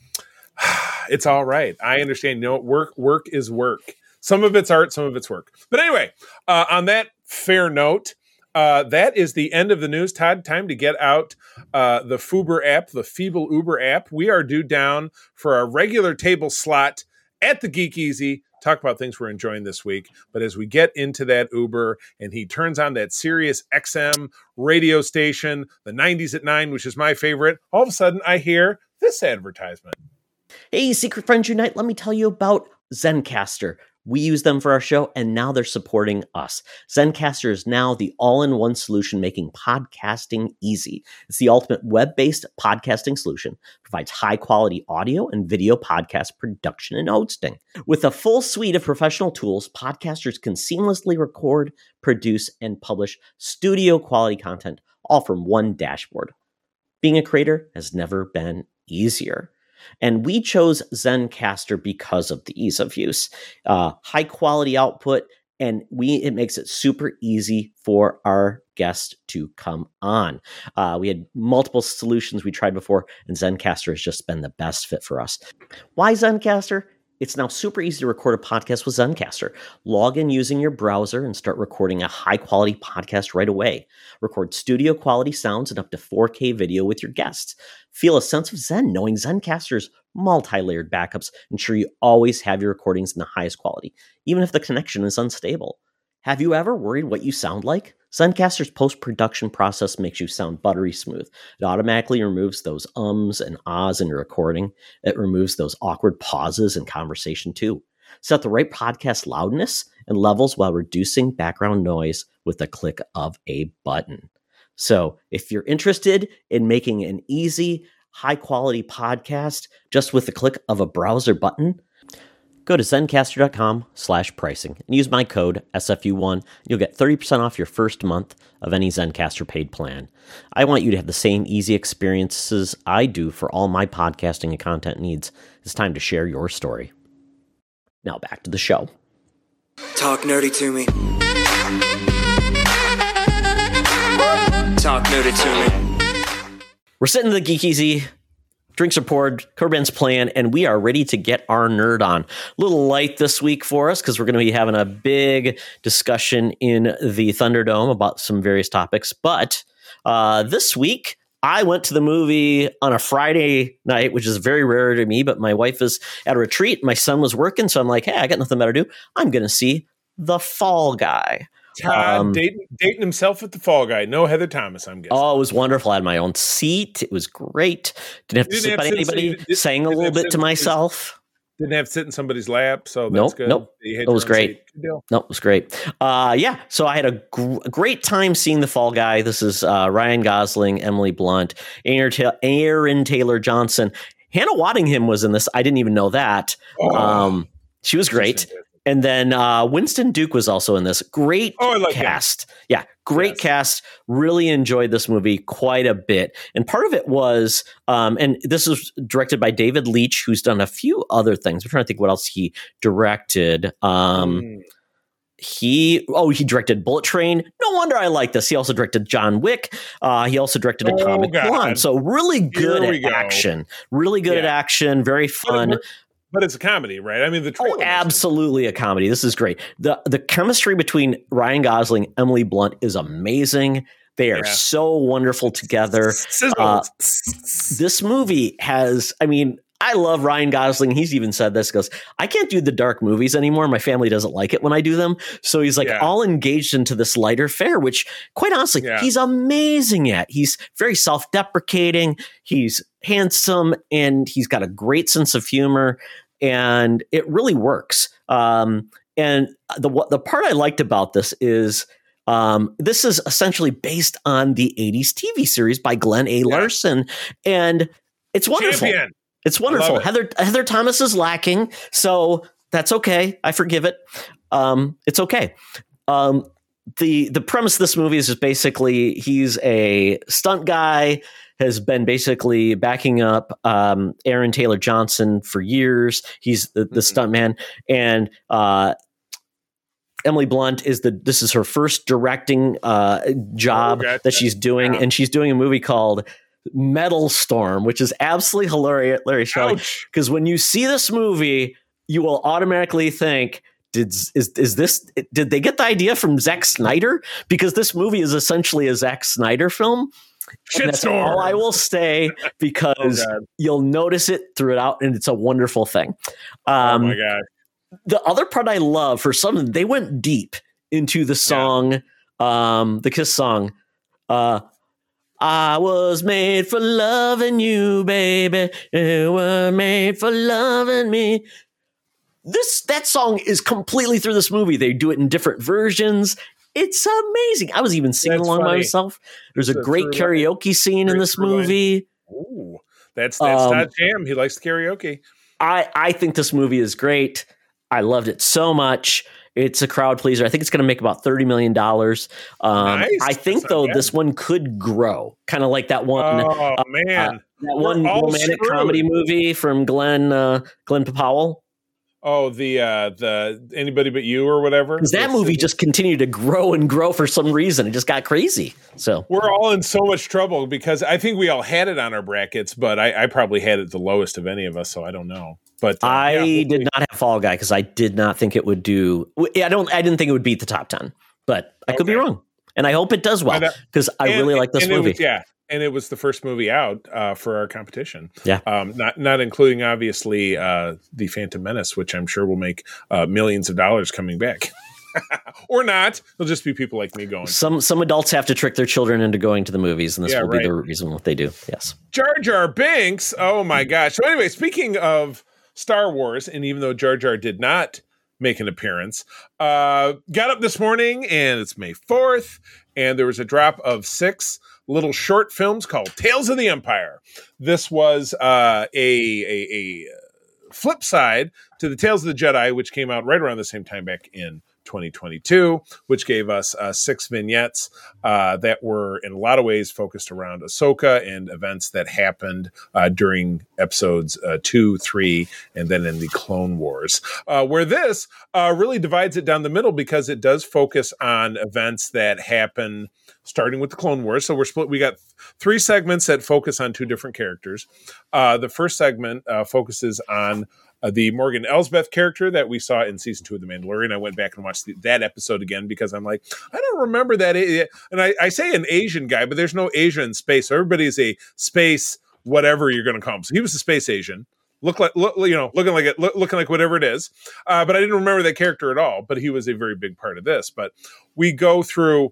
it's all right. I understand. You know, work work is work. Some of it's art, some of it's work. But anyway, uh, on that fair note, uh, that is the end of the news. Todd, time to get out uh, the Fuber app, the Feeble Uber app. We are due down for our regular table slot at the Geek Easy talk about things we're enjoying this week. But as we get into that Uber and he turns on that Sirius X M radio station, the nineties at nine, which is my favorite, all of a sudden I hear this advertisement. Hey, Secret Friends Unite, let me tell you about Zencastr. We use them for our show, and now they're supporting us. Zencastr is now the all-in-one solution making podcasting easy. It's the ultimate web-based podcasting solution. Provides high-quality audio and video podcast production and hosting. With a full suite of professional tools, podcasters can seamlessly record, produce, and publish studio-quality content, all from one dashboard. Being a creator has never been easier. And we chose Zencastr because of the ease of use, uh, high quality output, and we it makes it super easy for our guests to come on. Uh, we had multiple solutions we tried before, and Zencastr has just been the best fit for us. Why Zencastr? It's now super easy to record a podcast with Zencastr. Log in using your browser and start recording a high-quality podcast right away. Record studio-quality sounds and up to four K video with your guests. Feel a sense of zen knowing Zencastr's multi-layered backups ensure you always have your recordings in the highest quality, even if the connection is unstable. Have you ever worried what you sound like? Zencastr's post-production process makes you sound buttery smooth. It automatically removes those ums and ahs in your recording. It removes those awkward pauses in conversation too. Set the right podcast loudness and levels while reducing background noise with a click of a button. So if you're interested in making an easy, high-quality podcast just with the click of a browser button, go to zencastr.com slash pricing and use my code S F U one. You'll get thirty percent off your first month of any Zencastr paid plan. I want you to have the same easy experiences I do for all my podcasting and content needs. It's time to share your story. Now back to the show. Talk nerdy to me. Talk nerdy to me. We're sitting in the Geek Easy. Drinks are poured, Corbin's playing, and we are ready to get our nerd on. A little light this week for us because we're going to be having a big discussion in the Thunderdome about some various topics. But uh, this week, I went to the movie on a Friday night, which is very rare to me, but my wife is at a retreat. My son was working, so I'm like, hey, I got nothing better to do. I'm going to see The Fall Guy. Todd Um, dating, dating himself at the Fall Guy. No Heather Thomas, I'm guessing. Oh, it was wonderful. I had my own seat. It was great. Didn't have to Didn't sit have by to sit- anybody. you did- Sang a didn't little have to bit sit to in- myself. Didn't have to sit in somebody's lap, so that's Nope, good. nope. You had It was your own great. seat. Good deal. No, it was great. Uh, yeah, so I had a gr- great time seeing The Fall Guy. This is uh, Ryan Gosling, Emily Blunt, Aaron, Ta- Aaron Taylor Johnson. Hannah Waddingham was in this. I didn't even know that. Oh. Um, she was great. And then uh, Winston Duke was also in this. Great Oh, I like him. cast. Yeah, great Yes. cast. Really enjoyed this movie quite a bit. And part of it was, um, and this was directed by David Leitch, who's done a few other things. I'm trying to think what else he directed. Um, Mm. He, oh, he directed Bullet Train. No wonder I like this. He also directed John Wick. Uh, he also directed Oh, Atomic God. Blonde. So really good Here we at go. action. Really good at Yeah. action. Very But, fun. it- but it's a comedy, right? I mean, the trailer Oh, was- absolutely a comedy. This is great. The the chemistry between Ryan Gosling, Emily Blunt is amazing. They are Yeah. so wonderful together. Sizzle. Uh, This movie has, I mean, I love Ryan Gosling. He's even said this, goes, I can't do the dark movies anymore. My family doesn't like it when I do them. So he's like Yeah. all engaged into this lighter fare, which quite honestly, Yeah. he's amazing at. He's very self-deprecating. He's handsome and he's got a great sense of humor and it really works. Um, and the, what the part I liked about this is, um, this is essentially based on the eighties T V series by Glenn A. Larson. And it's wonderful. Champion. It's wonderful. it. Heather Heather Thomas is lacking, so that's okay. I forgive it. Um, it's okay. Um, the The premise of this movie is just basically he's a stunt guy, has been basically backing up um, Aaron Taylor Johnson for years. He's the, the Mhm. stunt man, and uh, Emily Blunt is the this is her first directing uh, job Oh, gotcha. that she's doing, Yeah. and she's doing a movie called Metal Storm, which is absolutely hilarious. Larry Shelley, Ouch. because when you see this movie, you will automatically think, did is is this did they get the idea from Zack Snyder? Because this movie is essentially a Zack Snyder film. And that's Shitstorm. all I will say because Oh, God. you'll notice it throughout, and it's a wonderful thing. Oh Um, my God. the other part I love for some, they went deep into the song, yeah. um, the Kiss song. Uh, I was made for loving you, baby. You were made for loving me. This that song is completely through this movie. They do it in different versions. It's amazing. I was even singing That's along funny. by myself. There's It's a a great true line. karaoke scene Great in this true line. movie. Ooh, that's that's Um, not Jam. He likes karaoke. I, I think this movie is great. I loved it so much. It's a crowd pleaser. I think it's going to make about thirty million dollars. Um, Nice. I think, That's not though, bad. this one could grow. Kind of like that one Oh uh, man, that one We're all romantic screwed. comedy movie from Glenn uh, Glenn Powell. Oh, the uh, the Anybody But You or whatever. Because that It's- movie just continued to grow and grow for some reason. It just got crazy. So We're all in so much trouble because I think we all had it on our brackets, but I, I probably had it the lowest of any of us, so I don't know. But uh, I yeah, we'll did see. not have Fall Guy because I did not think it would do. I don't. I didn't think it would beat the top ten, but I could be Okay. wrong, and I hope it does well And, uh, because I And- really like this and it movie. was- yeah, and it was the first movie out uh, for our competition. Yeah. um, not not including obviously uh, the Phantom Menace, which I'm sure will make uh, millions of dollars coming back, or not. It'll just be people like me going. Some some adults have to trick their children into going to the movies, and this Yeah, will be the right. reason what they do. Yes. Jar Jar Binks. Oh my gosh. So anyway, speaking of Star Wars, and even though Jar Jar did not make an appearance, uh, got up this morning and it's May fourth, and there was a drop of six little short films called Tales of the Empire. This was uh, a, a, a flip side to the Tales of the Jedi, which came out right around the same time back in twenty twenty-two, which gave us uh, six vignettes uh, that were in a lot of ways focused around Ahsoka and events that happened uh, during episodes uh, two, three, and then in the Clone Wars, uh, where this uh, really divides it down the middle because it does focus on events that happen starting with the Clone Wars. So we're split. We got three segments that focus on two different characters. Uh, the first segment uh, focuses on Uh, the Morgan Elsbeth character that we saw in season two of The Mandalorian. I went back and watched the, that episode again because I'm like, I don't remember that. A- and I, I say an Asian guy, but there's no Asia in space. So everybody is a space, whatever you're going to call him. So he was a space Asian. Look like, look, you know, looking like it, look, looking like whatever it is. Uh, but I didn't remember that character at all. But he was a very big part of this. But we go through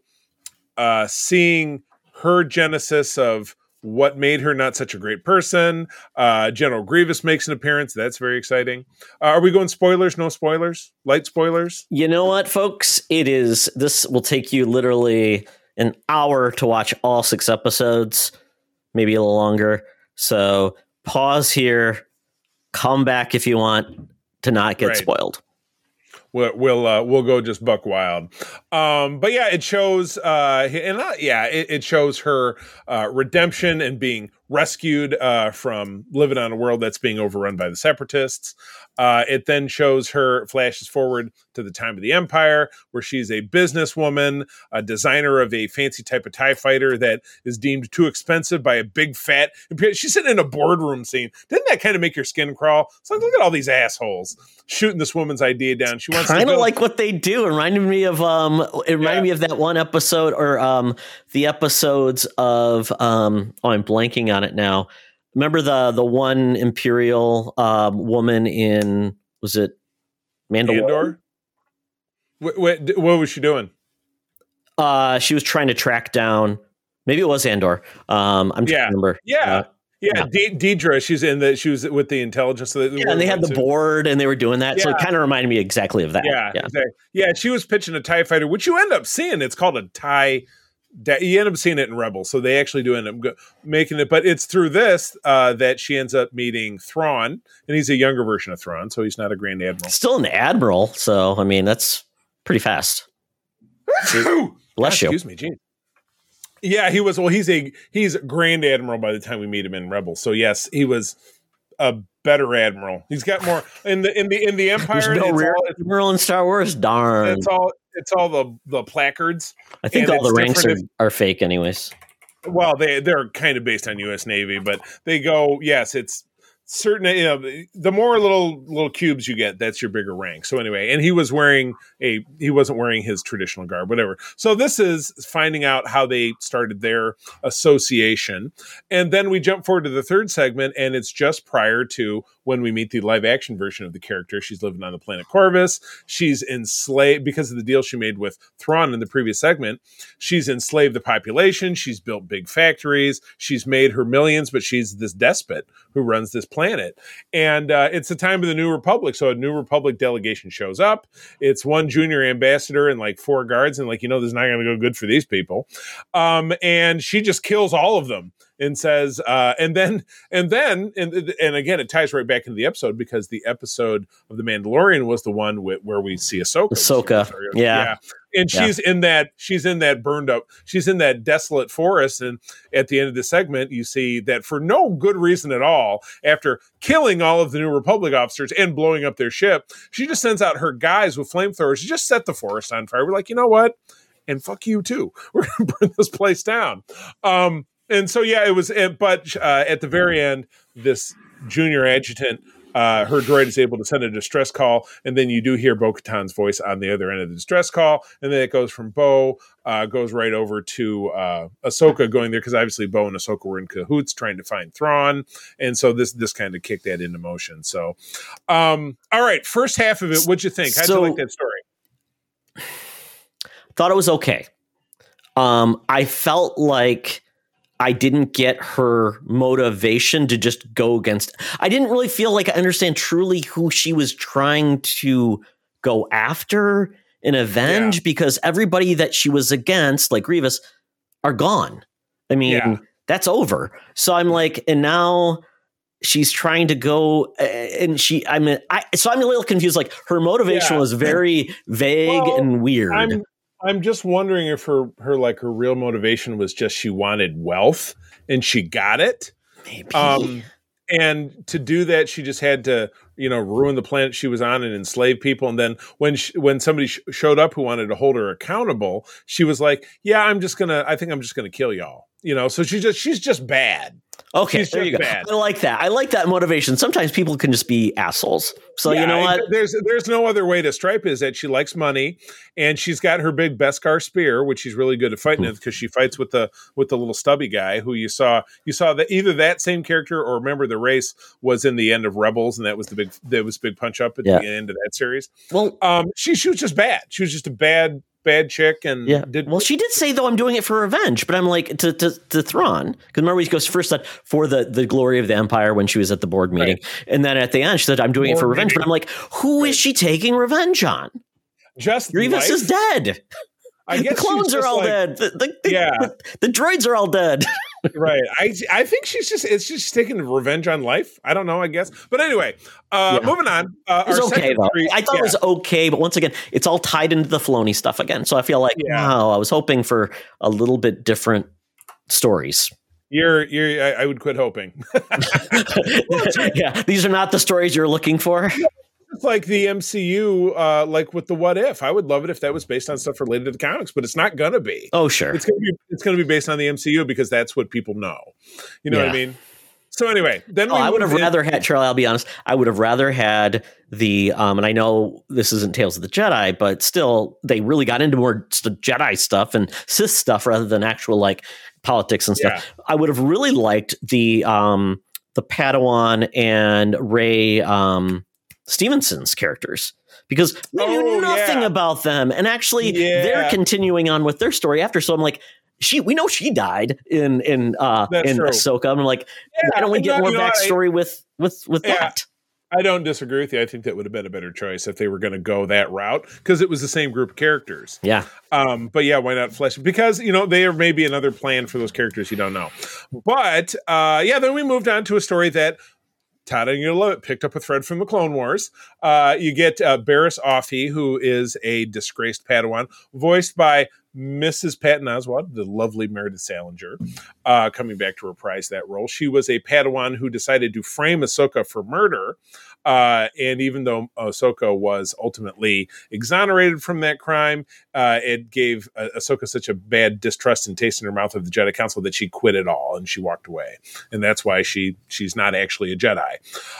uh, seeing her genesis of what made her not such a great person. Uh, General Grievous makes an appearance. That's very exciting. Uh, are we going spoilers? No spoilers? Light spoilers? You know what, folks? It is. This will take you literally an hour to watch all six episodes, maybe a little longer. So pause here. Come back if you want to not get Right. spoiled. We'll we'll, uh, we'll go just buck wild. Um, but yeah, it shows uh, and uh, yeah, it, it shows her uh, redemption and being rescued uh, from living on a world that's being overrun by the Separatists. Uh, it then shows her flashes forward to the time of the Empire, where she's a businesswoman, a designer of a fancy type of TIE fighter that is deemed too expensive by a big fat. She's sitting in a boardroom scene. Didn't that kind of make your skin crawl? It's like, look at all these assholes shooting this woman's idea down. She wants to Kind of build- like what they do. It reminded me of um. It reminded Yeah. me of that one episode, or um, the episodes of um. Oh, I'm blanking on it now. Remember the the one Imperial um woman in, was it Mandalorian? Andor? What, what, what was she doing? Uh, she was trying to track down. Maybe it was Andor. Um, I'm trying Yeah. to remember. Yeah. Uh, Yeah, De- Deidre. She's in the. She was with the intelligence. So yeah, and they had the board, and they were doing that. So it Yeah. kind of reminded me exactly of that. Yeah, yeah. exactly. Yeah, she was pitching a TIE fighter, which you end up seeing. It's called a TIE. You end up seeing it in Rebels, so they actually do end up go- making it. But it's through this uh, that she ends up meeting Thrawn, and he's a younger version of Thrawn, so he's not a Grand Admiral. Still an admiral. So I mean, that's pretty fast. Bless you. Excuse me, Gene. Yeah, he was. Well, he's a he's Grand Admiral by the time we meet him in Rebels. So yes, he was a better admiral. He's got more in the in the in the Empire. There's no it's rear all, admiral in Star Wars. Darn. it's all it's all the the placards. I think and all the it's ranks are, different are fake, anyways. Well, they they're kind of based on U S Navy, but they go yes, it's certain, you know, the more little little cubes you get, that's your bigger rank. So anyway, and he was wearing a he wasn't wearing his traditional garb, whatever. So this is finding out how they started their association, and then we jump forward to the third segment, and it's just prior to when we meet the live action version of the character. She's living on the planet Corvus. She's enslaved because of the deal she made with Thrawn in the previous segment. She's enslaved the population. She's built big factories. She's made her millions, but she's this despot who runs this planet. And uh, it's the time of the New Republic. So a New Republic delegation shows up. It's one junior ambassador and like four guards. And like, you know, this is not going to go good for these people. Um, and she just kills all of them. And says, uh, and then, and then, and, and again, it ties right back into the episode because the episode of The Mandalorian was the one with, where we see Ahsoka. Ahsoka, yeah. yeah. And she's yeah. in that, she's in that burned up, she's in that desolate forest. And at the end of the segment, you see that for no good reason at all, after killing all of the New Republic officers and blowing up their ship, she just sends out her guys with flamethrowers to just set the forest on fire. We're like, you know what? And fuck you too. We're going to burn this place down. Um, And so, yeah, it was, but uh, at the very end, this junior adjutant, uh, her droid is able to send a distress call, and then you do hear Bo-Katan's voice on the other end of the distress call, and then it goes from Bo, uh, goes right over to uh, Ahsoka going there, because obviously Bo and Ahsoka were in cahoots trying to find Thrawn, and so this this kind of kicked that into motion. So, um, all right, first half of it, what'd you think? How'd so, you like that story? Thought it was okay. Um, I felt like I didn't get her motivation to just go against. I didn't really feel like I understand truly who she was trying to go after and avenge, yeah. because everybody that she was against, like Grievous, are gone. I mean, yeah. that's over. So I'm like, and now she's trying to go, and she, I mean, I, so I'm a little confused. Like her motivation yeah. was very vague well, and weird. I'm- I'm just wondering if her, her like her real motivation was just she wanted wealth and she got it. Maybe. Um, and to do that, she just had to, you know, ruin the planet she was on and enslave people. And then when she, when somebody sh- showed up who wanted to hold her accountable, she was like, "Yeah, I'm just gonna. I think I'm just gonna kill y'all." You know, so she's just she's just bad. Okay, she's there you go. Bad. I like that. I like that motivation. Sometimes people can just be assholes. So yeah, you know what? There's there's no other way to stripe is that she likes money, and she's got her big Beskar spear, which she's really good at fighting with because she fights with the with the little stubby guy who you saw you saw that either that same character or remember the race was in the end of Rebels, and that was the big that was big punch up at yeah. the end of that series. Well, um, she she was just bad. She was just a bad. bad chick and yeah. did well she did say though I'm doing it for revenge, but I'm like to to, to Thrawn, because remember he goes first that for the the glory of the Empire when she was at the board meeting, right. and then at the end she said I'm doing board it for revenge meeting. But I'm like, who right. is she taking revenge on? Just Grievous is dead. I guess the clones are all like, dead. The, the, the, yeah, the, the droids are all dead. Right. I I think she's just it's just taking revenge on life. I don't know, I guess. But anyway, uh, yeah. moving on. Uh, it was okay though. Three, I thought yeah. it was okay, but once again, it's all tied into the Filoni stuff again. So I feel like yeah. wow, I was hoping for a little bit different stories. You're you're I, I would quit hoping. Yeah, these are not the stories you're looking for. It's like the M C U, uh, like with the What If. I would love it if that was based on stuff related to the comics, but it's not gonna be. Oh, sure. It's gonna be it's gonna be based on the M C U because that's what people know. You know yeah. what I mean? So anyway, then oh, we I would have in- rather had Charlie, I'll be honest, I would have rather had the um and I know this isn't Tales of the Jedi, but still they really got into more Jedi stuff and Sith stuff rather than actual like politics and stuff. Yeah. I would have really liked the um the Padawan and Rey um Stevenson's characters, because we oh, knew nothing yeah. about them, and actually yeah. they're continuing on with their story after. So I'm like, she, we know she died in in uh, in true. Ahsoka. I'm like, yeah, why don't we get more backstory I, with with with yeah. that? I don't disagree with you. I think that would have been a better choice if they were going to go that route because it was the same group of characters. Yeah. Um, but yeah, why not flesh? Because, you know, there may be another plan for those characters you don't know. But uh, yeah, then we moved on to a story that Todd, and you'll love it, picked up a thread from the Clone Wars. Uh, you get uh, Barriss Offee, who is a disgraced Padawan, voiced by Missus Patton Oswalt, the lovely Meredith Salinger, uh, coming back to reprise that role. She was a Padawan who decided to frame Ahsoka for murder, Uh, and even though Ahsoka was ultimately exonerated from that crime, uh, it gave uh, Ahsoka such a bad distrust and taste in her mouth of the Jedi Council that she quit it all and she walked away. And that's why she she's not actually a Jedi.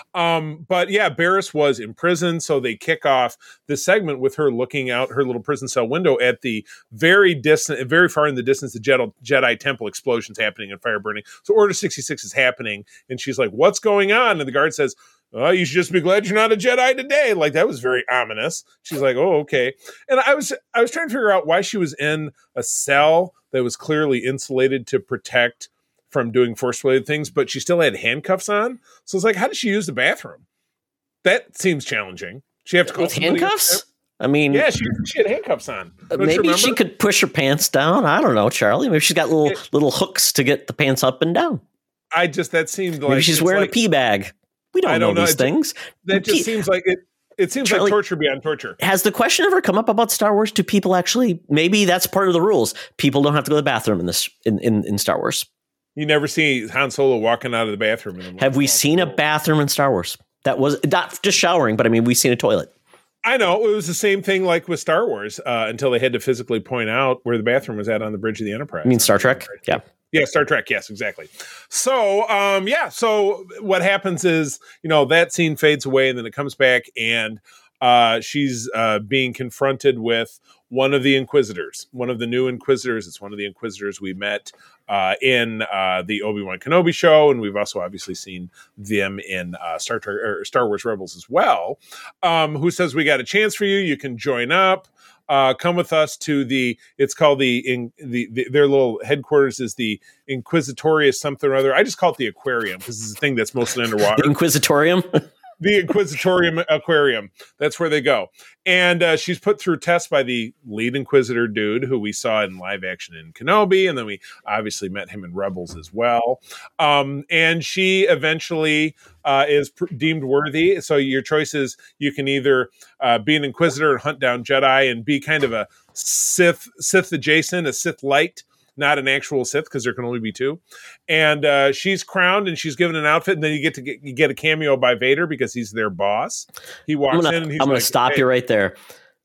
Um, but yeah, Barriss was imprisoned, so they kick off this segment with her looking out her little prison cell window at the very distant, very far in the distance, the Jedi, Jedi temple explosions happening and fire burning. So Order sixty-six is happening, and she's like, "What's going on?" And the guard says, "Oh, you should just be glad you're not a Jedi today." Like, that was very ominous. She's like, "Oh, okay." And I was I was trying to figure out why she was in a cell that was clearly insulated to protect from doing force-related things, but she still had handcuffs on. So it's like, how did she use the bathroom? That seems challenging. She have to call with handcuffs? Else? I mean, yeah, she, she had handcuffs on. Don't maybe she could push her pants down. I don't know, Charlie. Maybe she's got little it, little hooks to get the pants up and down. I just that seemed like maybe she's wearing like, a pee bag. We don't, I don't know, know these it, things. That just pee, seems like it. It seems Charlie, like torture beyond torture. Has the question ever come up about Star Wars? Do people actually? Maybe that's part of the rules. People don't have to go to the bathroom in this in, in, in Star Wars. You never see Han Solo walking out of the bathroom. In have we seen a bathroom in Star Wars? That was not just showering, but I mean, we've seen a toilet. I know it was the same thing like with Star Wars uh, until they had to physically point out where the bathroom was at on the bridge of the Enterprise. I mean, Star Trek. Yeah. Yeah, Star Trek. Yes, exactly. So, um, yeah. So what happens is, you know, that scene fades away and then it comes back and uh, she's uh, being confronted with one of the Inquisitors, one of the new Inquisitors. It's one of the Inquisitors we met uh, in uh, the Obi-Wan Kenobi show. And we've also obviously seen them in uh, Star Trek or Star Wars Rebels as well, um, who says, "We got a chance for you. You can join up. Uh, come with us to the, it's called the, in the, the, their little headquarters is the Inquisitorius something or other." I just call it the aquarium because it's a thing that's mostly underwater. The Inquisitorium? The Inquisitorium Aquarium. That's where they go. And uh, she's put through tests by the lead Inquisitor dude who we saw in live action in Kenobi. And then we obviously met him in Rebels as well. Um, and she eventually uh, is pr- deemed worthy. So your choice is you can either uh, be an Inquisitor and hunt down Jedi and be kind of a Sith, Sith adjacent, a Sith light, not an actual Sith because there can only be two. And uh, she's crowned and she's given an outfit, and then you get to get, you get a cameo by Vader because he's their boss. He walks gonna, in and he's I'm like, going to stop hey. you right there.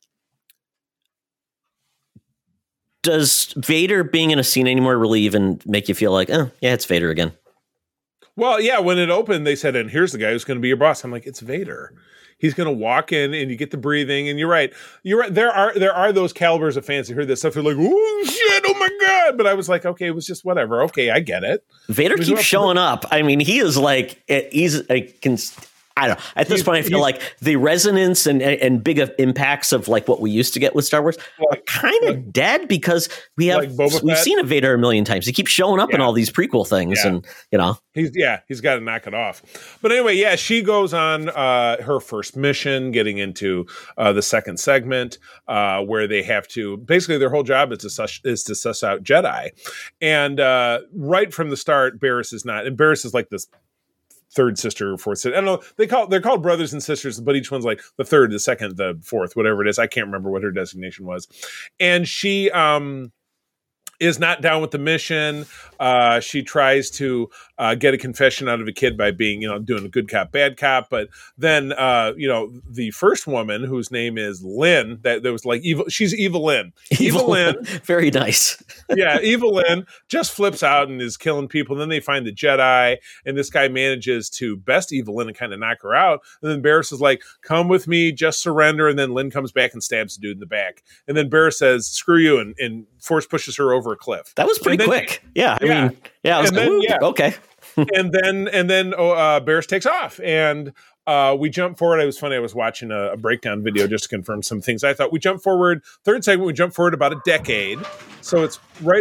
Does Vader being in a scene anymore really even make you feel like, oh, yeah, it's Vader again? Well, yeah, when it opened, they said, "And here's the guy who's going to be your boss." I'm like, it's Vader. He's going to walk in and you get the breathing. And you're right. You're right. There are there are those calibers of fans who hear this stuff. They're like, "Oh, shit. Oh, my God." But I was like, okay, it was just whatever. Okay, I get it. Vader keeps showing up. I mean, he is like, he's like, I don't know. At this point, I feel like the resonance and and big impacts of like what we used to get with Star Wars are kind of like, dead because we have like we've seen a Vader a million times. He keeps showing up yeah. in all these prequel things, yeah. and you know, he's yeah, he's got to knock it off. But anyway, yeah, she goes on uh, her first mission, getting into uh, the second segment uh, where they have to basically their whole job is to suss, is to suss out Jedi, and uh, right from the start, Barriss is not, and Barriss is like this third sister or fourth sister. I don't know. They call they're called brothers and sisters, but each one's like the third, the second, the fourth, whatever it is. I can't remember what her designation was. And she um is not down with the mission. Uh, she tries to uh, get a confession out of a kid by being, you know, doing a good cop, bad cop. But then, uh, you know, the first woman whose name is Lynn, that there was like evil. She's Evil Lynn. Evil, evil Lynn. Very nice. Yeah. Evil Lynn just flips out and is killing people. And then they find the Jedi and this guy manages to best Evil Lynn and kind of knock her out. And then Barriss is like, "Come with me, just surrender." And then Lynn comes back and stabs the dude in the back. And then Barriss says, "Screw you." And, and force pushes her over a cliff. That was pretty then, quick. Yeah. I yeah. mean, yeah, I was and like, then, yeah. okay. and then, and then uh, Barriss takes off and uh, we jump forward. It was funny. I was watching a, a breakdown video just to confirm some things. I thought we jump forward. Third segment, we jump forward about a decade. So it's right.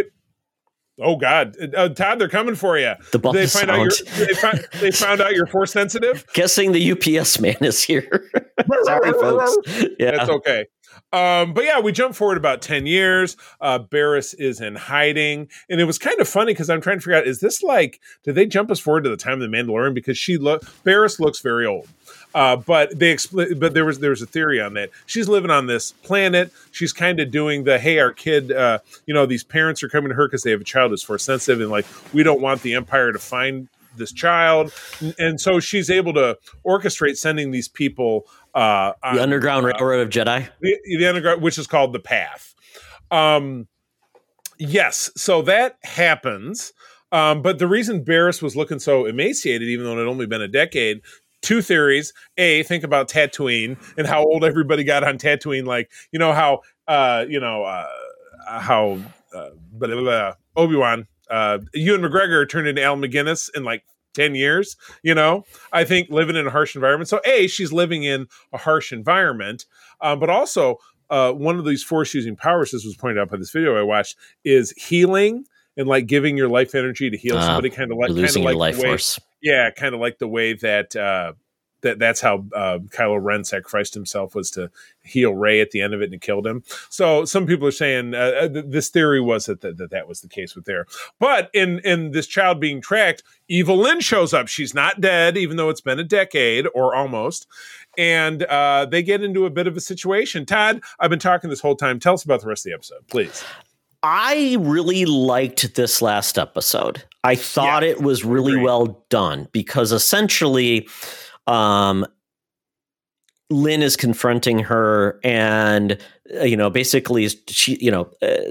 Oh God, uh, Todd, they're coming for you. The bump they find out you're, they, find, they found out you're force sensitive. Guessing the U P S man is here. Sorry, folks. Yeah, that's okay. Um, but yeah, we jump forward about ten years. Uh, Barriss is in hiding. And it was kind of funny because I'm trying to figure out, is this like, did they jump us forward to the time of the Mandalorian? Because she look Barriss looks very old. Uh, but they expl- but there was there was a theory on that. She's living on this planet. She's kind of doing the, hey, our kid, uh, you know, these parents are coming to her because they have a child who's force sensitive. And like, we don't want the Empire to find this child, and so she's able to orchestrate sending these people uh, on, The Underground uh, Railroad of Jedi. the, the underground, which is called the Path. Um, yes, so that happens. Um, but the reason Barriss was looking so emaciated, even though it had only been a decade, two theories. A, think about Tatooine and how old everybody got on Tatooine. Like, you know, how, uh, you know, uh, how uh, blah, blah, blah, Obi-Wan, uh, Ewan McGregor turned into Al McGinnis in like ten years, you know, I think living in a harsh environment. So A, she's living in a harsh environment, um, but also uh, one of these force using powers, this was pointed out by this video I watched, is healing and like giving your life energy to heal Uh, somebody, kind of like, kind of Losing like your life the way, force. yeah, kind of like the way that, uh, that that's how uh, Kylo Ren sacrificed himself, was to heal Rey at the end of it, and it killed him. So some people are saying uh, th- this theory was that, th- that that was the case with there. But in in this child being tracked, Evil Lynn shows up. She's not dead, even though it's been a decade or almost. And uh, they get into a bit of a situation. Todd, I've been talking this whole time. Tell us about the rest of the episode, please. I really liked this last episode. I thought Yeah, it was really agreed. well done because essentially, um, Lynn is confronting her, and uh, you know, basically, she, you know, uh,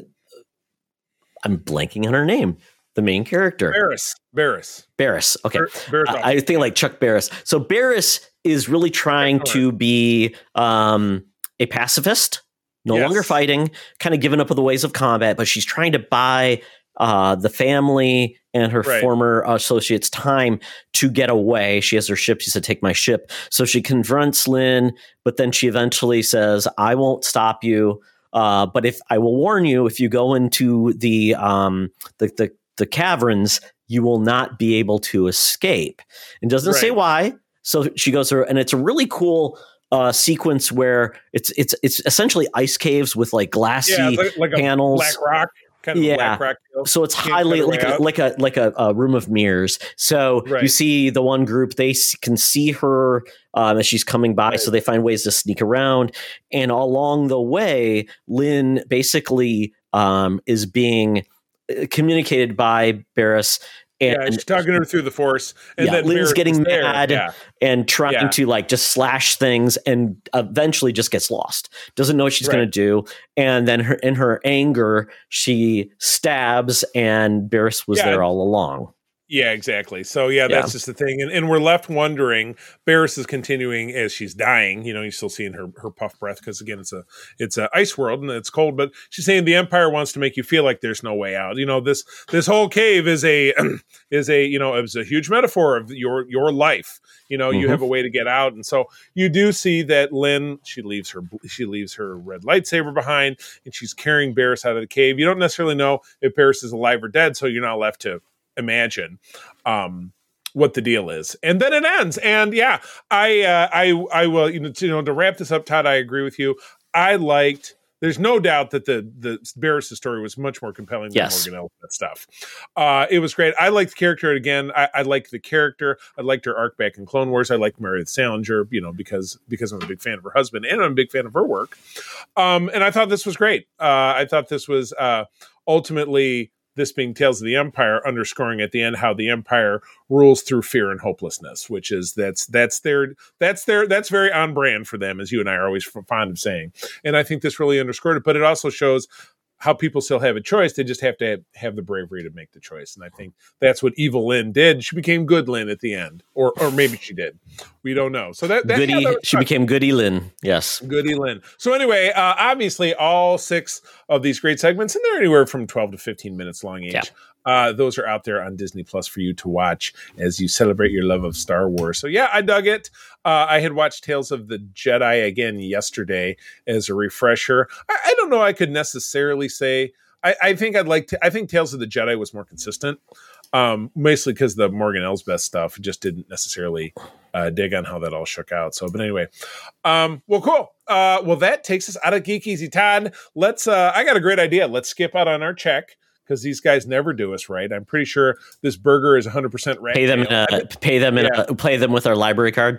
I'm blanking on her name. The main character, Barriss. Barriss. Barriss. Okay, Bar- Barriss I, I think like Chuck Barris. So Barriss is really trying to be um, a pacifist, no Yes. longer fighting, kind of giving up on the ways of combat, but she's trying to buy uh, the family and her Right. former associates time to get away. She has her ship. She said, "Take my ship." So she confronts Lynn, but then she eventually says, "I won't stop you. Uh, but if I will warn you, if you go into the um, the, the the caverns, you will not be able to escape." And doesn't say Right. why. So she goes through, and it's a really cool uh, sequence where it's it's it's essentially ice caves with like glassy Yeah, like, like a panels. black rock. Kind of Yeah. a black rock deal. So it's Can't highly cut her like way a, out. like a like a, a room of mirrors. So Right. you see the one group, they s- can see her um, as she's coming by, Right. so they find ways to sneak around. And along the way, Lynn basically um, is being uh, communicated by Barriss. And Yeah, she's talking to her through the force, and Yeah, then Lynn's Barriss getting is there. mad. Yeah, and trying Yeah. to like just slash things, and eventually just gets lost. Doesn't know what she's Right. going to do, and then her in her anger, she stabs, and Barriss was Yeah. there all along. yeah, exactly. So yeah, that's Yeah. just the thing, and, and we're left wondering. Barriss is continuing as she's dying. You know, you're still seeing her her puff breath because again, it's a it's a ice world and it's cold. But she's saying the Empire wants to make you feel like there's no way out. You know, this this whole cave is a is a you know it was a huge metaphor of your your life. You know, you Mhm. have a way to get out, and so you do see that Lynn she leaves her she leaves her red lightsaber behind, and she's carrying Barriss out of the cave. You don't necessarily know if Barriss is alive or dead, so you're not left to imagine um, what the deal is. And then it ends. And yeah, I uh, I I will you know to, you know to wrap this up, Todd. I agree with you. I liked. There's no doubt that the the Barriss story was much more compelling than Yes. Morgan Elsbeth stuff. Uh, it was great. I liked the character again. I, I liked the character. I liked her arc back in Clone Wars. I liked Meredith Salinger, you know, because because I'm a big fan of her husband and I'm a big fan of her work. Um, and I thought this was great. Uh, I thought this was uh, ultimately. This being Tales of the Empire, underscoring at the end how the Empire rules through fear and hopelessness, which is that's that's their that's their that's very on brand for them, as you and I are always fond of saying. And I think this really underscored it. But it also shows how people still have a choice. They just have to have the bravery to make the choice. And I think that's what Evil Lynn did. She became Good Lynn at the end, or or maybe she did. We don't know. So that, that Goody, yeah, that was she fun. became Goody Lynn. Yes. Goody Lynn. So anyway, uh, obviously all six of these great segments, and they're anywhere from twelve to fifteen minutes long each. Yeah. Uh, those are out there on Disney Plus for you to watch as you celebrate your love of Star Wars. So yeah, I dug it. Uh, I had watched Tales of the Jedi again yesterday as a refresher. I, I don't know. I could necessarily say. I, I think I'd like to. I think Tales of the Jedi was more consistent. Um, mostly because the Morgan Elsbeth stuff just didn't necessarily uh, dig on how that all shook out. So, but anyway, um, well, cool. Uh, well, that takes us out of Geek Easy. Todd, let's. Uh, I got a great idea. Let's skip out on our check because these guys never do us right. I'm pretty sure this burger is one hundred percent rat Pay them. tail. In a, pay them. In Yeah. a, pay them with our library card.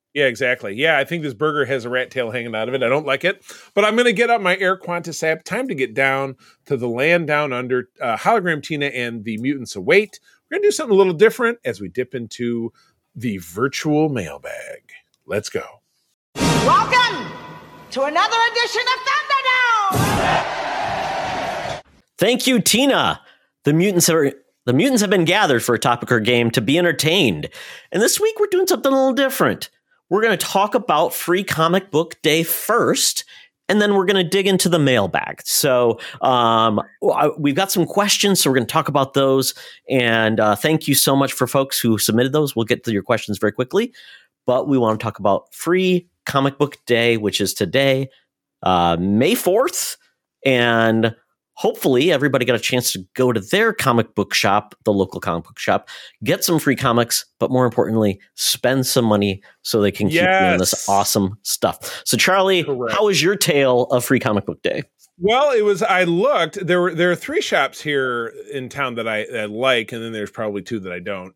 Yeah, exactly. Yeah, I think this burger has a rat tail hanging out of it. I don't like it, but I'm going to get up my Air Qantas app. Time to get down to the land down under. Uh, Hologram Tina and the Mutants await. We're going to do something a little different as we dip into the virtual mailbag. Let's go. Welcome to another edition of Thunderdome. Thank you, Tina. The mutants are the mutants have been gathered for a topic or game to be entertained, and this week we're doing something a little different. We're going to talk about Free Comic Book Day first, and then we're going to dig into the mailbag. So um, we've got some questions, so we're going to talk about those. And uh, thank you so much for folks who submitted those. We'll get to your questions very quickly. But we want to talk about Free Comic Book Day, which is today, uh, May fourth. And hopefully everybody got a chance to go to their comic book shop, the local comic book shop, get some free comics, but more importantly, spend some money so they can keep Yes. doing this awesome stuff. So, Charlie, Correct. how was your tale of Free Comic Book Day? Well, it was. I looked. There were there are three shops here in town that I, that I like, and then there's probably two that I don't.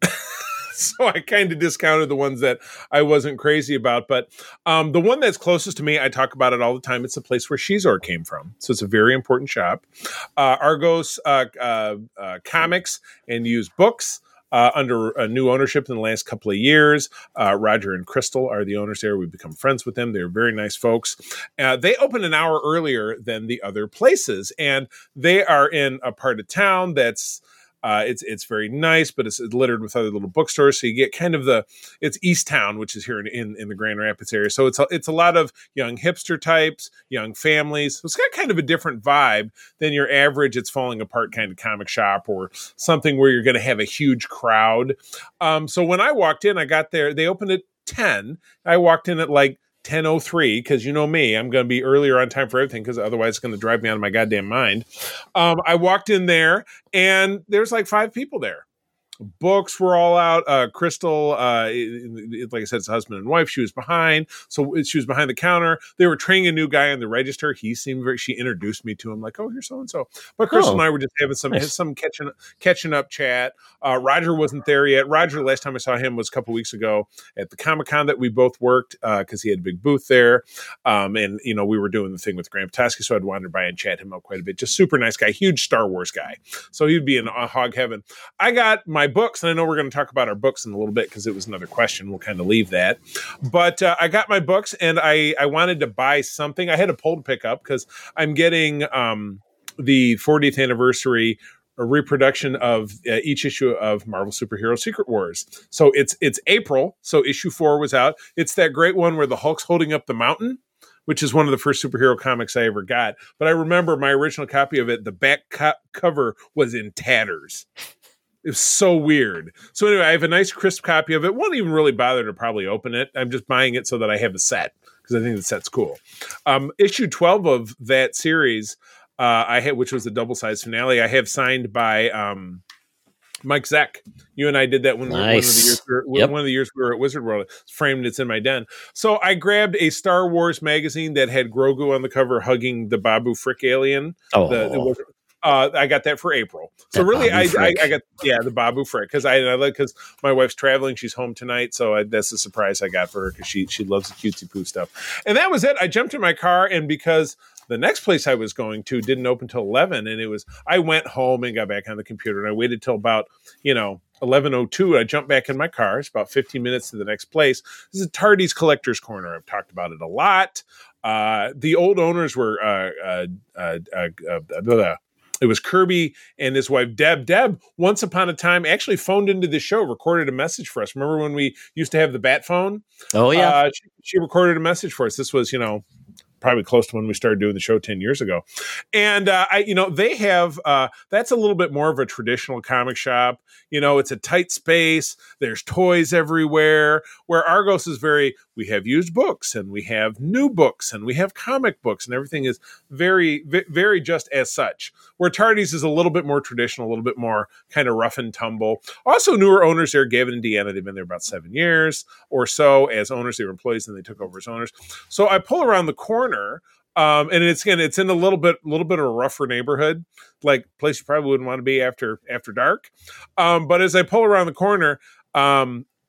So I kind of discounted the ones that I wasn't crazy about. But um, the one that's closest to me, I talk about it all the time. It's the place where Shizor came from. So it's a very important shop. Uh, Argos uh, uh, uh, Comics and used books. Uh, under a new ownership in the last couple of years. Uh, Roger and Crystal are the owners there. We've become friends with them. They're very nice folks. Uh, they opened an hour earlier than the other places, and they are in a part of town that's Uh, it's it's very nice, but it's littered with other little bookstores. So you get kind of the it's East Town, which is here in, in, in the Grand Rapids area. So it's a, it's a lot of young hipster types, young families. So it's got kind of a different vibe than your average It's Falling Apart kind of comic shop or something where you're going to have a huge crowd. Um, so when I walked in, I got there. They opened at ten. I walked in at like ten oh three, because you know me, I'm going to be earlier on time for everything, because otherwise it's going to drive me out of my goddamn mind. Um, I walked in there, and there's like five people there. Books were all out. Uh, Crystal, uh, it, it, like I said, it's husband and wife. She was behind. So she was behind the counter. They were training a new guy on the register. He seemed very, she introduced me to him like, oh, here's so-and-so. But Crystal Oh, and I were just having some, nice. some catching, catching up chat. Uh, Roger wasn't there yet. Roger, the last time I saw him was a couple weeks ago at the Comic-Con that we both worked, uh, cause he had a big booth there. Um, and you know, we were doing the thing with Graham Petoskey. So I'd wander by and chat him up quite a bit. Just super nice guy, huge Star Wars guy. So he'd be in uh, hog heaven. I got my books, and I know we're going to talk about our books in a little bit because it was another question. We'll kind of leave that. But uh, I got my books, and I, I wanted to buy something. I had a poll to pick up because I'm getting um, the fortieth anniversary a reproduction of uh, each issue of Marvel Superhero Secret Wars. So it's it's April. So issue four was out. It's that great one where the Hulk's holding up the mountain, which is one of the first superhero comics I ever got. But I remember my original copy of it, the back co- cover was in tatters. It was so weird. So anyway, I have a nice crisp copy of it. Won't even really bother to probably open it. I'm just buying it so that I have the set because I think the set's cool. Um, issue twelve of that series, uh, I had, which was the double-sized finale, I have signed by um, Mike Zeck. You and I did that when we were, one of the Nice. years we were, Yep. one of the years we were at Wizard World. It's framed. It's in my den. So I grabbed a Star Wars magazine that had Grogu on the cover hugging the Babu Frick alien. Oh, The, it was, uh, I got that for April. So That really, Babu I, I Frick. I got yeah the Babu Frick because I, I like because my wife's traveling. She's home tonight, so I, that's a surprise I got for her because she she loves the cutesy poo stuff. And that was it. I jumped in my car, and because the next place I was going to didn't open till eleven, and it was I went home and got back on the computer, and I waited till about you know eleven oh two. I jumped back in my car. It's about fifteen minutes to the next place. This is Tardy's Collector's Corner. I've talked about it a lot. Uh, the old owners were uh, uh, uh, uh, uh, blah, blah. It was Kirby and his wife, Deb. Deb, once upon a time, actually phoned into the show, recorded a message for us. Remember when we used to have the bat phone? Oh, yeah. Uh, she, she recorded a message for us. This was, you know, probably close to when we started doing the show ten years ago. And, uh, I, you know, they have, uh, that's a little bit more of a traditional comic shop. You know, it's a tight space. There's toys everywhere, where Argos is very, we have used books and we have new books and we have comic books and everything is very, v- very just as such. Where Tardy's is a little bit more traditional, a little bit more kind of rough and tumble. Also, newer owners there, Gavin and Deanna, they've been there about seven years or so as owners. They were employees and they took over as owners. So I pull around the corner, um, and it's again, it's in a little bit, little bit of a rougher neighborhood, like place you probably wouldn't want to be after after dark. Um, but as I pull around the corner, um,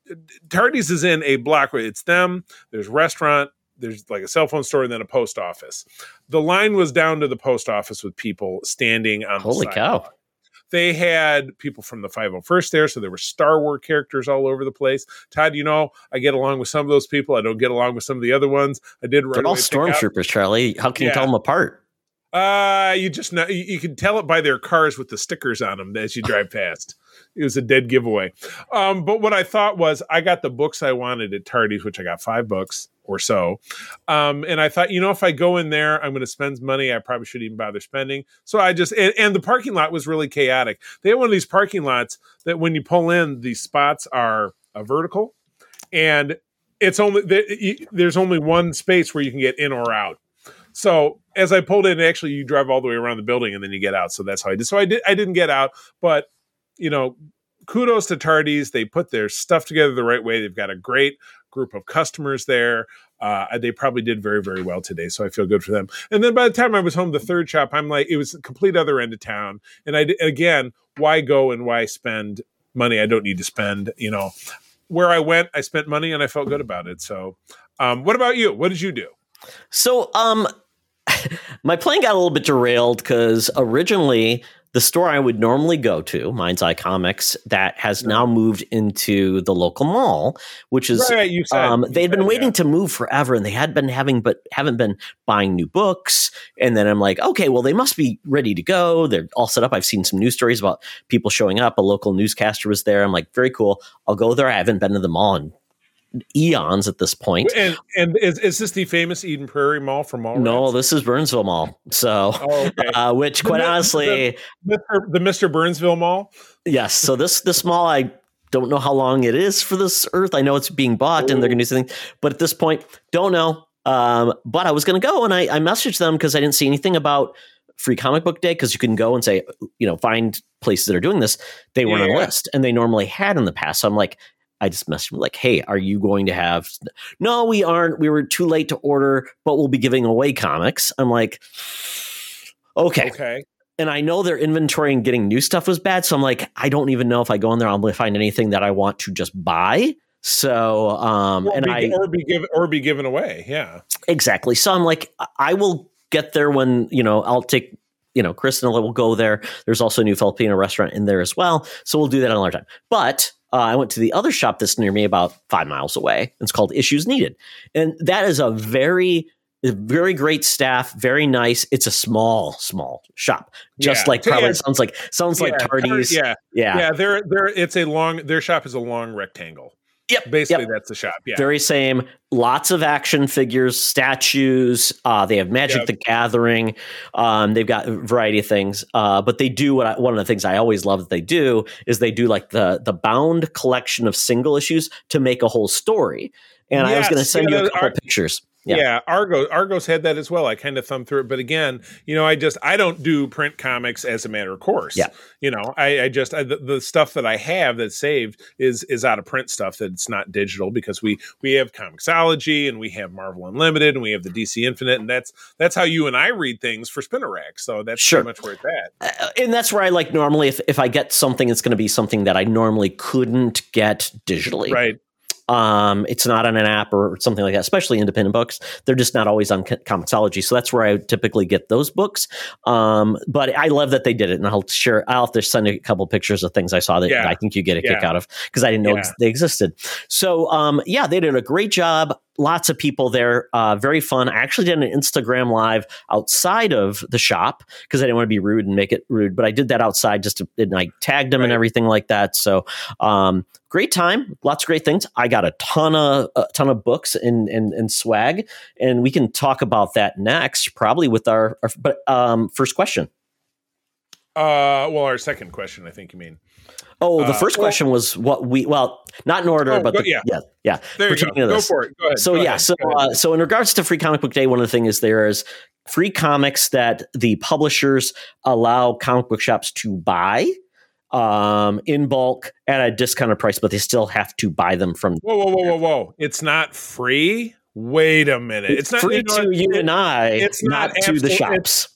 Tardy's is in a block where it's them. There's restaurant. There's like a cell phone store and then a post office. The line was down to the post office with people standing on Holy the cow. sidewalk. They had people from the five oh first there, so there were Star Wars characters all over the place. Todd, you know, I get along with some of those people. I don't get along with some of the other ones. I did. They're all stormtroopers, Charlie. How can Yeah. you tell them apart? Uh, you just know, you, you can tell it by their cars with the stickers on them as you drive past. It was a dead giveaway. Um, but what I thought was I got the books I wanted at Tardy's, which I got five books or so. Um, and I thought, you know, if I go in there, I'm going to spend money I probably shouldn't even bother spending. So I just, and, and the parking lot was really chaotic. They have one of these parking lots that when you pull in, the spots are a vertical and it's only, there's only one space where you can get in or out. So as I pulled in, actually you drive all the way around the building and then you get out. So that's how I did. So I did, I didn't get out, but you know, kudos to Tardy's. They put their stuff together the right way. They've got a great group of customers there. Uh, they probably did very, very well today. So I feel good for them. And then by the time I was home, the third shop, I'm like, it was a complete other end of town. And I, again, why go and why spend money I don't need to spend? You know, where I went, I spent money and I felt good about it. So um, what about you? What did you do? So, um, my plan got a little bit derailed because originally the store I would normally go to, Mind's Eye Comics, that has now moved into the local mall, which is Right, you said- um, you they'd been said, waiting yeah. to move forever, and they had been having, but haven't been buying new books. And then I'm like, okay, well, they must be ready to go. They're all set up. I've seen some news stories about people showing up. A local newscaster was there. I'm like, very cool. I'll go there. I haven't been to the mall in eons at this point. And and is, is this the famous Eden Prairie Mall from Mall? No, this is Burnsville Mall. So, Oh, okay. uh, which quite The- honestly, the, the Mister Burnsville Mall. yes. So this this mall, I don't know how long it is for this earth. I know it's being bought and they're going to do something, but at this point, don't know. Um, but I was going to go and I, I messaged them because I didn't see anything about Free Comic Book Day because you can go and say, you know, find places that are doing this. They weren't on the Yeah. list and they normally had in the past. So I'm like, I just messaged them like, hey, are you going to have? No, we aren't. We were too late to order, but we'll be giving away comics. I'm like, okay. Okay. And I know their inventory and getting new stuff was bad. So I'm like, I don't even know if I go in there, I'm going to find anything that I want to just buy. So, um, Or, and be, I, or be given or be given away. Yeah. exactly. So I'm like, I will get there when, you know, I'll take, you know, Chris and I will go there. There's also a new Filipino restaurant in there as well. So we'll do that another time. But uh, I went to the other shop that's near me about five miles away. It's called Issues Needed. And that is a very, very great staff, very nice. It's a small, small shop, just Yeah. like probably Yeah. sounds like sounds like Yeah, Tardy's. Yeah. Yeah. Yeah. They're they're it's a long their shop is a long rectangle. Yep. Basically Yep. that's the shop. Yeah. Very same. Lots of action figures, statues. Uh, they have Magic Yep. the Gathering. Um, they've got a variety of things. Uh, but they do what I, one of the things I always love that they do is they do like the the bound collection of single issues to make a whole story. And I was Yes. going to send Yeah, you a those couple are- pictures. Yeah. Yeah. Argo Argos had that as well. I kind of thumbed through it, but again, you know, I just I don't do print comics as a matter of course. Yeah. You know, I, I just I, the, the stuff that I have that's saved is is out of print stuff that's not digital because we we have Comixology and we have Marvel Unlimited and we have the D C Infinite and that's that's how you and I read things for Spinner Rack. So that's Sure. pretty much where it's at. Uh, and that's where I like normally if, if I get something, it's going to be something that I normally couldn't get digitally. Right. Um, it's not on an app or something like that, especially independent books. They're just not always on Co- Comixology. So that's where I typically get those books. Um, but I love that they did it. And I'll share, I'll have to send a couple pictures of things I saw that Yeah. I think you get a kick Yeah. out of because I didn't know Yeah. ex- they existed. So, um, yeah, they did a great job. Lots of people there. Uh, very fun. I actually did an Instagram live outside of the shop because I didn't want to be rude and make it rude, but I did that outside just to, and I tagged them and Right. everything like that. So, um, great time. Lots of great things. I got a ton of, a ton of books and, and, and swag, and we can talk about that next, probably with our, our but, um, first question. Uh well our second question, I think you mean. Oh, the Uh, first well- question was what we, well, not in order, Oh, but go- the, yeah. yeah, yeah. There you Pertaining go. to Go this. for it. Go ahead. So Go yeah, ahead. so Go ahead. uh, so in regards to Free Comic Book Day, one of the things is there is free comics that the publishers allow comic book shops to buy um, in bulk at a discounted price, but they still have to buy them from. Whoa, whoa, whoa, whoa, whoa! It's not free. Wait a minute. It's, It's not free you know, to it- you and I, it's not, not to the absolute- shops.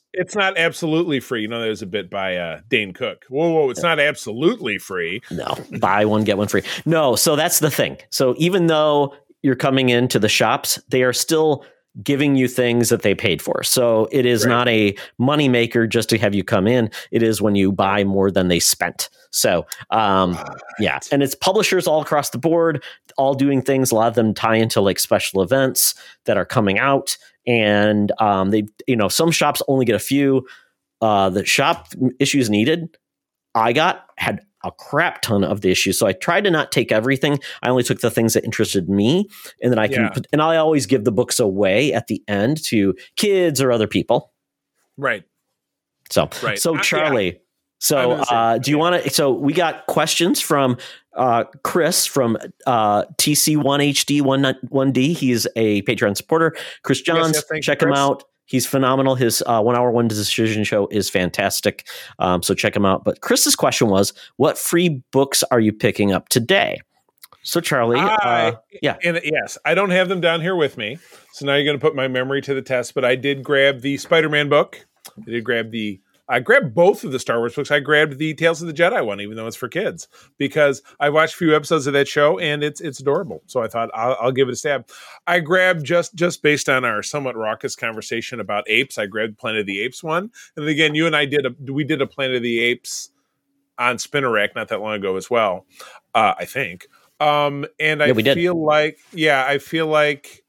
It's not absolutely free. You know, there's a bit by uh, Dane Cook. Whoa, whoa, it's not absolutely free. No, buy one, get one free. No, so that's the thing. So even though you're coming into the shops, they are still giving you things that they paid for. So it is Right. not a moneymaker just to have you come in. It is when you buy more than they spent. So, um, yeah. And it's publishers all across the board, all doing things. A lot of them tie into like special events that are coming out. And um, they, you know, some shops only get a few. Uh, the shop issues needed, I got had a crap ton of the issues. So I tried to not take everything. I only took the things that interested me, and then I can, Yeah. put, and I always give the books away at the end to kids or other people. Right. So, Right. so Uh, Charlie, I'm so in the same uh, boat, do you yeah. want to? So we got questions from uh, Chris from uh, T C one H D one D. He's a Patreon supporter. Chris Johns, yes, thank you, check him Chris. out. He's phenomenal. His uh, one hour, one decision show is fantastic. Um, so check him out. But Chris's question was, what free books are you picking up today? So Charlie, I- uh, yeah. And yes, I don't have them down here with me. So now you're going to put my memory to the test. But I did grab the Spider-Man book. I did grab the. I grabbed both of the Star Wars books. I grabbed the Tales of the Jedi one, even though it's for kids, because I watched a few episodes of that show and it's it's adorable. So I thought I'll, I'll give it a stab. I grabbed just just based on our somewhat raucous conversation about apes. I grabbed Planet of the Apes one, and again, you and I did a we did a Planet of the Apes on Spinner Rack not that long ago as well. Uh, I think, um, and I Yeah, we did. feel like yeah, I feel like.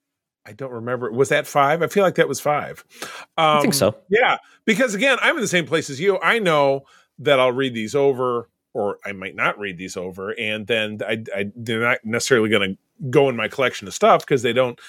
I don't remember. Was that five? I feel like that was five. Um, I think so. Yeah, because again, I'm in the same place as you. I know that I'll read these over, or I might not read these over, and then I, I they're not necessarily going to go in my collection of stuff because they don't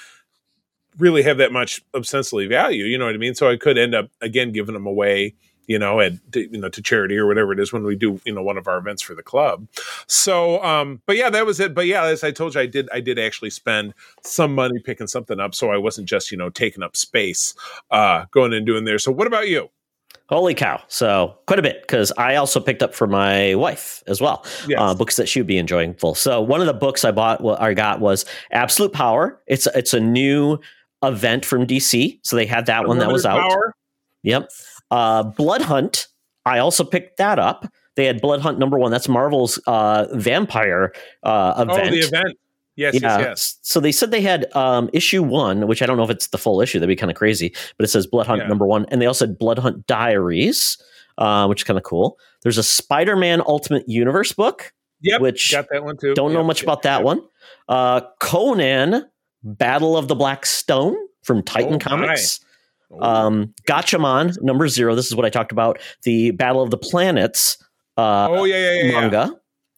really have that much ostensibly value. You know what I mean? So I could end up again giving them away. You know, at you know to charity or whatever it is when we do you know one of our events for the club. So, um, but yeah, that was it. But yeah, as I told you, I did I did actually spend some money picking something up, so I wasn't just you know taking up space, uh, going and doing there. So, what about you? Holy cow. So quite a bit, because I also picked up for my wife as well, Yes. uh, books that she would be enjoying full. So one of the books I bought, well, I got was Absolute Power. It's it's a new event from D C. So they had that one that was out. Unlimited Power? Yep. Uh, Blood Hunt. I also picked that up. They had Blood Hunt number one. That's Marvel's uh, vampire uh, event. Oh, the event. Yes, Yeah. yes, yes. So they said they had um, issue one, which I don't know if it's the full issue. That'd be kind of crazy, but it says Blood Hunt Yeah. number one, and they also had Blood Hunt Diaries, uh, which is kind of cool. There's a Spider-Man Ultimate Universe book. Yep, which got that one too. Don't know Yep, much yep, about that yep. one. Uh, Conan Battle of the Black Stone from Titan Oh, my. Comics. Oh, Um, Gatchaman number zero. This is what I talked about. The Battle of the Planets. Uh, oh yeah, yeah, yeah, yeah. manga.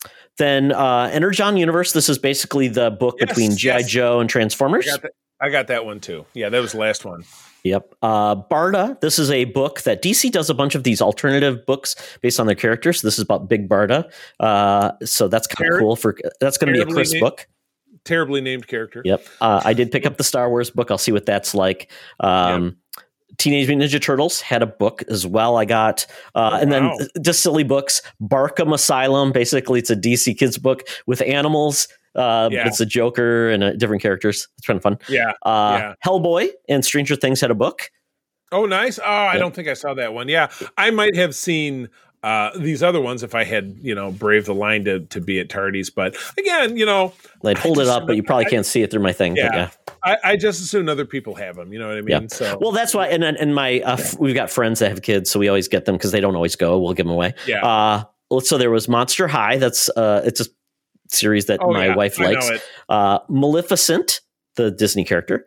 Then uh, Energon Universe. This is basically the book Yes, between G I. yes. Joe and I Transformers. got that. I got that one too. Yeah, that was the last one. Yep. Uh, Barda. This is a book that D C does a bunch of these alternative books based on their characters. So this is about Big Barda. Uh, so that's kind of Ter- cool. For that's going to be a terribly Chris named- book. Terribly named character. Yep. Uh, I did pick up the Star Wars book. I'll see what that's like. Um, Teenage Mutant Ninja Turtles had a book as well. I got, uh, Oh, and then wow. just silly books. Barkham Asylum. Basically, it's a D C kids book with animals. Uh, Yeah. but it's a Joker and uh, different characters. It's kind of fun. Yeah. Uh, Yeah. Hellboy and Stranger Things had a book. Oh, nice. Oh, I Yeah. don't think I saw that one. Yeah, I might have seen uh, these other ones if I had, you know, braved the line to to be at Tardy's. But again, you know, I'd hold it just- up, but you probably I- can't see it through my thing. But Yeah. yeah. I, I just assume other people have them. You know what I mean? Yeah. So Well, that's why. And then, and my, uh, f- we've got friends that have kids, so we always get them because they don't always go. We'll give them away. yeah. Uh, well, so there was Monster High. That's uh, it's a series that oh, my yeah, wife I know likes. it. Uh, Maleficent, the Disney character.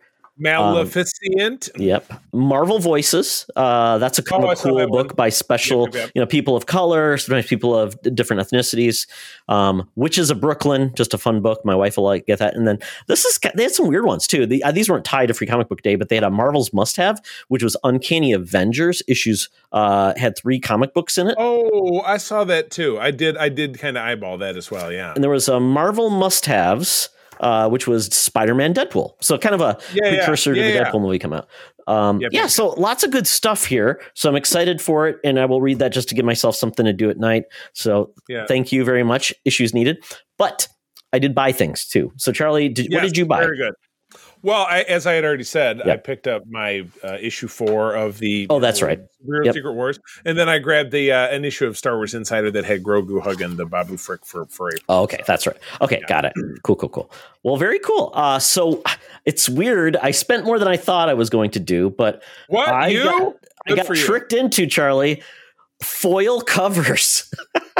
Maleficent. Yep. Marvel Voices. Uh, that's a kind Oh, I of saw cool that book one. by special, Yep, yep, yep. you know, people of color, sometimes people of d- different ethnicities. Um, Witches of Brooklyn, just a fun book. My wife will like get that. And then this is they had some weird ones too. The, uh, these weren't tied to Free Comic Book Day, but they had a Marvel's Must Have, which was Uncanny Avengers issues. Uh, had three comic books in it. Oh, I saw that too. I did. I did kind of eyeball that as well. Yeah. And there was a Marvel Must Haves, uh, which was Spider-Man Deadpool. So kind of a Yeah, yeah. precursor to Yeah, the yeah. Deadpool movie come out. Um, Yep, yeah, yep. so lots of good stuff here. So I'm excited for it, and I will read that just to give myself something to do at night. So Yeah. thank you very much. Issues needed. But I did buy things too. So Charlie, did, what Yes, did you buy? Very good. Well, I, as I had already said, Yep. I picked up my uh, issue four of the Oh, that's right. Real Yep. Secret Wars, and then I grabbed the uh, an issue of Star Wars Insider that had Grogu hugging the Babu Frick for for April. Oh, okay, that's right. Okay, Yeah. got it. Cool, cool, cool. Well, very cool. Uh, so it's weird. I spent more than I thought I was going to do, but What I you? got, I Good got for you. tricked into, Charlie, foil covers.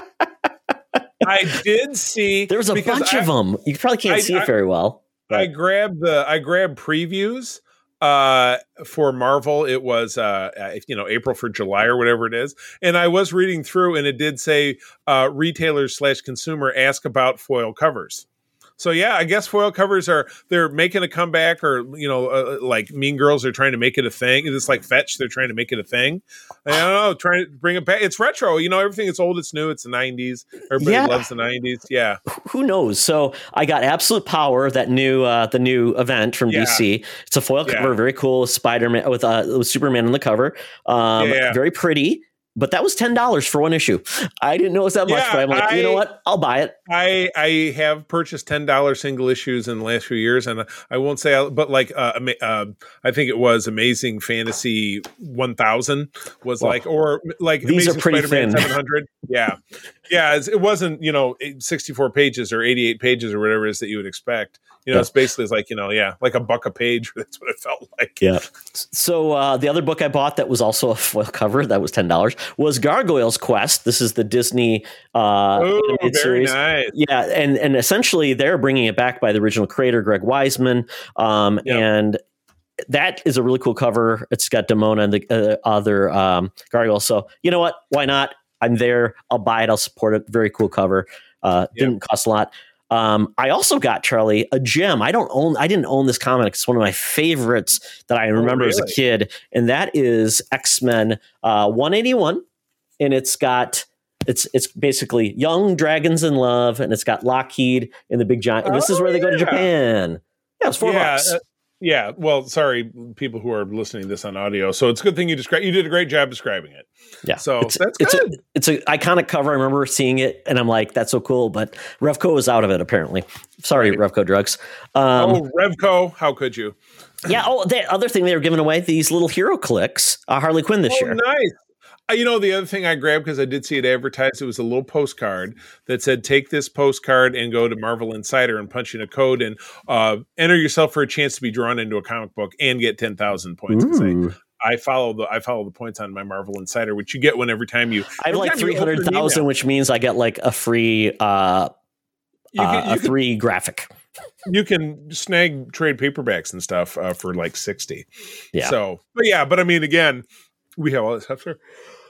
I did see There was a because bunch I, of them. You probably can't I- see I- it very well. I but- grabbed the I grabbed previews uh for Marvel. It was uh uh, you know April for July or whatever it is, and I was reading through, and it did say uh retailers slash consumer ask about foil covers. So yeah, I guess foil covers are they're making a comeback, or you know, uh, like Mean Girls are trying to make it a thing. It's like Fetch, they're trying to make it a thing. I don't know, trying to bring it back. It's retro, you know. Everything is old, it's new. It's the nineties. Everybody Yeah. loves the nineties. Yeah, Who knows? So I got Absolute Power, that new uh, the new event from Yeah. D C. It's a foil Yeah. cover, very cool. Spider Man with uh, with Superman on the cover. Um, Yeah. Very pretty. But that was ten dollars for one issue. I didn't know it was that much, Yeah, but I'm like, you know I- what? I'll buy it. I I have purchased ten dollar single issues in the last few years, and I won't say, I- but like uh, ama- uh, I think it was Amazing Fantasy one thousand was Well, like, or like these are Amazing pretty Spider-Man thin. seven hundred. Yeah, yeah, it's, it wasn't you know sixty-four pages or eighty-eight pages or whatever it is that you would expect. You know, Yeah. it's basically it's like you know, yeah, like a buck a page. That's what it felt like. Yeah. So uh, the other book I bought that was also a foil cover that was ten dollars was Gargoyles Quest. This is the Disney uh, Oh, animated very series. nice. Yeah, and and essentially they're bringing it back by the original creator Greg Weisman, um, Yep. and that is a really cool cover. It's got Demona and the uh, other um, gargoyles. So you know what? Why not? I'm there. I'll buy it. I'll support it. Very cool cover. Uh, Yep. Didn't cost a lot. Um, I also got, Charlie, a gem. I don't own. I didn't own this comic. It's one of my favorites that I remember as a really? kid, and that is X-Men uh, one eighty-one, and it's got. It's it's basically young dragons in love, and it's got Lockheed and the big giant. And this is Oh, where they go to yeah. Japan. Yeah, it's four yeah, bucks. uh, yeah. Well, sorry, people who are listening to this on audio. So it's a good thing you describe. You did a great job describing it. Yeah, So it's, that's it's good. a it's a iconic cover. I remember seeing it, and I'm like, "That's so cool." But Revco was out of it apparently. Sorry, Right. Revco drugs. Um, oh, Revco, how could you? Yeah. Oh, the other thing they were giving away these little hero clicks, uh, Harley Quinn this Oh, year. nice. Uh, you know, the other thing I grabbed because I did see it advertised, it was a little postcard that said, take this postcard and go to Marvel Insider and punch in a code and uh, enter yourself for a chance to be drawn into a comic book and get ten thousand points. And say, Ooh. I follow the I follow the points on my Marvel Insider, which you get when every time you. I have every like time you three open an hundred thousand, email. which means I get like a free uh, You can, uh, you a can- free graphic. you can snag trade paperbacks and stuff uh, for like sixty. Yeah. So, but yeah, but I mean, again, we have all this stuff here.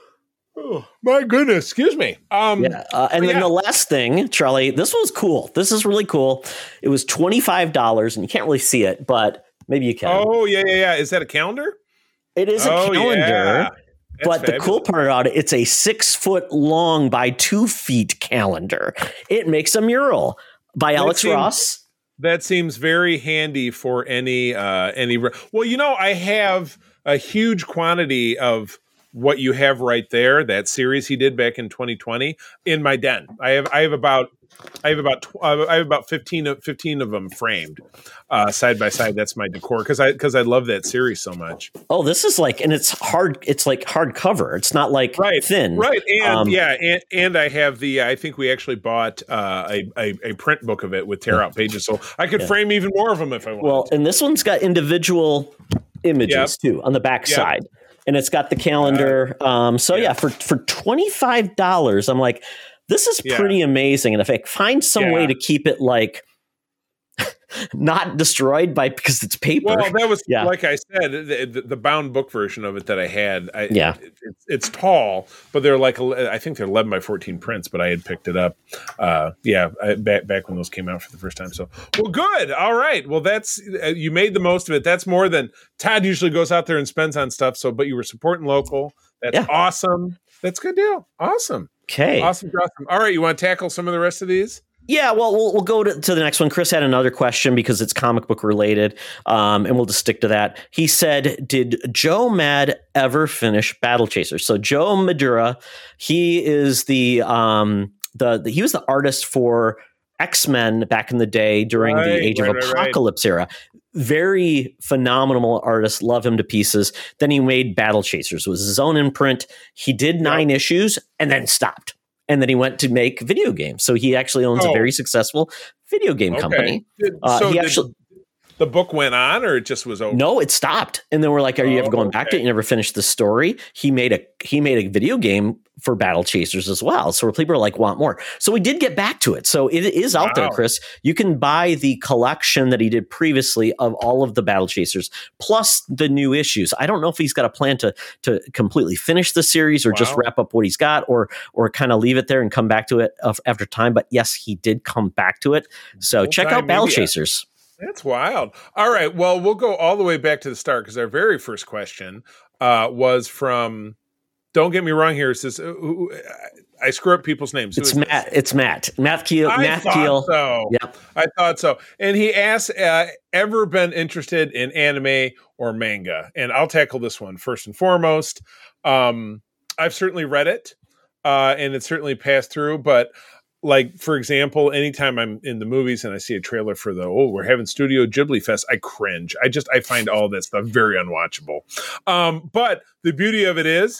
Oh my goodness! Excuse me. Um, Yeah. Uh, and but then yeah. the last thing, Charlie, this was cool. This is really cool. It was twenty-five dollars, and you can't really see it, but maybe you can. Oh yeah, yeah, yeah. Is that a calendar? It is a Oh, calendar. yeah. That's But the fabulous. cool part about it, it's a six foot long by two feet calendar. It makes a mural by That Alex seems- Ross. That seems very handy for any uh any. Well, you know, I have a huge quantity of what you have right there. That series he did back in twenty twenty in my den. I have I have about I have about tw- uh, I have about fifteen of fifteen of them framed uh, side by side. That's my decor because I because I love that series so much. Oh, this is like, and it's hard. It's like hardcover. It's not like Right, thin. Right, and Um, yeah, and, and I have the. I think we actually bought uh, a, a a print book of it with tear out pages, so I could Yeah. frame even more of them if I wanted. Well, to. and this one's got individual images Yep. too on the back Yep. side, and it's got the calendar. um, so yeah. yeah. for for twenty five dollars, I'm like, this is Yeah. pretty amazing. And if I find some way Yeah. to keep it like not destroyed by because it's paper. Well, that was Yeah. like I said, the, the, the bound book version of it that I had. I, Yeah. it, it's, it's tall, but they're like I think they're eleven by fourteen prints. But I had picked it up, uh, yeah, I, back back when those came out for the first time. So, well, good, all right. Well, that's uh, you made the most of it. That's more than Todd usually goes out there and spends on stuff. So, but you were supporting local. That's Yeah. awesome. That's a good deal. Awesome, Okay. awesome, awesome. All right, you want to tackle some of the rest of these? Yeah, well, we'll we'll go to, to the next one. Chris had another question because it's comic book related, um, and we'll just stick to that. He said, "Did Joe Mad ever finish Battle Chaser?" So Joe Madura, he is the um the, the he was the artist for X-Men back in the day during Right, the Age right, of right, right. Apocalypse era. Very phenomenal artist. Love him to pieces. Then he made Battle Chasers. It was his own imprint. He did nine Yep. issues and then stopped. And then he went to make video games. So he actually owns Oh. a very successful video game Okay. company. Did- Uh, so he did actually the book went on, or it just was over? no, it stopped. And then we're like, "Are you Oh, ever going back to it? okay. You never finished the story." He made a he made a video game for Battle Chasers as well. So people are like, "Want more?" So we did get back to it. So it is out there, Wow. Chris. You can buy the collection that he did previously of all of the Battle Chasers plus the new issues. I don't know if he's got a plan to to completely finish the series or just Wow. wrap up what he's got, or or kind of leave it there and come back to it of- after time. But yes, he did come back to it. So check out Battle Multimedia. Chasers. That's wild. All right. Well, we'll go all the way back to the start because our very first question uh, was from. Don't get me wrong here. It says uh, who- I screw up people's names. Who It's is this? Matt. It's Matt. Matt Keel. I Matt thought Keel. so. Yep. I thought so. And he asked, uh, ever been interested in anime or manga? And I'll tackle this one first and foremost. Um, I've certainly read it, uh, and it's certainly passed through. But like, for example, anytime I'm in the movies and I see a trailer for the, oh, we're having Studio Ghibli Fest, I cringe. I just, I find all that stuff very unwatchable. Um, but the beauty of it is,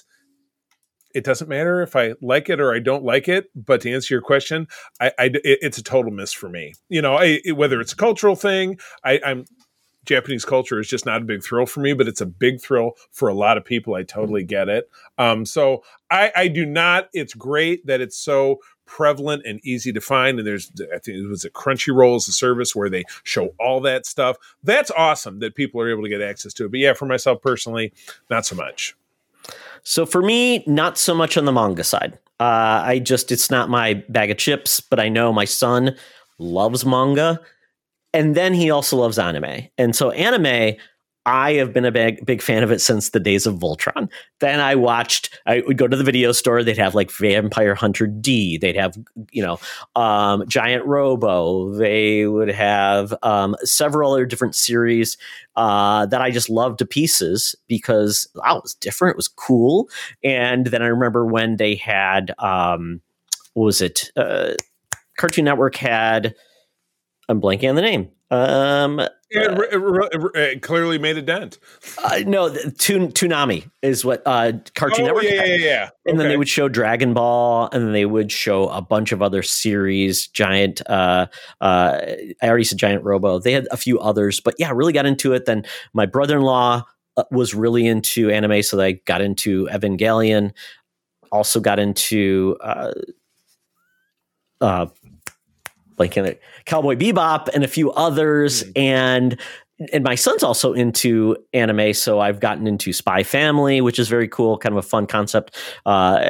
it doesn't matter if I like it or I don't like it. But to answer your question, I, I it, it's a total miss for me. You know, I, it, whether it's a cultural thing, I, I'm Japanese culture is just not a big thrill for me, but it's a big thrill for a lot of people. I totally get it. Um, so I, I do not. It's great that it's so prevalent and easy to find. And there's, I think it was a Crunchyroll as a service where they show all that stuff. That's awesome that people are able to get access to it. But yeah, for myself personally, not so much. So for me, not so much on the manga side. Uh, I just, it's not my bag of chips, but I know my son loves manga. And then he also loves anime. And so anime, I have been a big, big fan of it since the days of Voltron. Then I watched, I would go to the video store. They'd have like Vampire Hunter D. They'd have, you know, um, Giant Robo. They would have um, several other different series uh, that I just loved to pieces because, wow, it was different. It was cool. And then I remember when they had, um, what was it? Uh, Cartoon Network had, I'm blanking on the name. Um, Yeah, it, it, it, it clearly made a dent. uh, no, the, Toon, Toonami is what uh, Cartoon Oh, Network yeah, had. yeah, yeah. And then Okay. they would show Dragon Ball, and then they would show a bunch of other series. Giant, uh, uh, I already said Giant Robo. They had a few others, but yeah, really got into it. Then my brother-in-law uh, was really into anime, so they got into Evangelion. Also got into uh, uh, like in it, Cowboy Bebop and a few others, mm. and and my son's also into anime, so I've gotten into Spy Family, which is very cool, kind of a fun concept. Uh,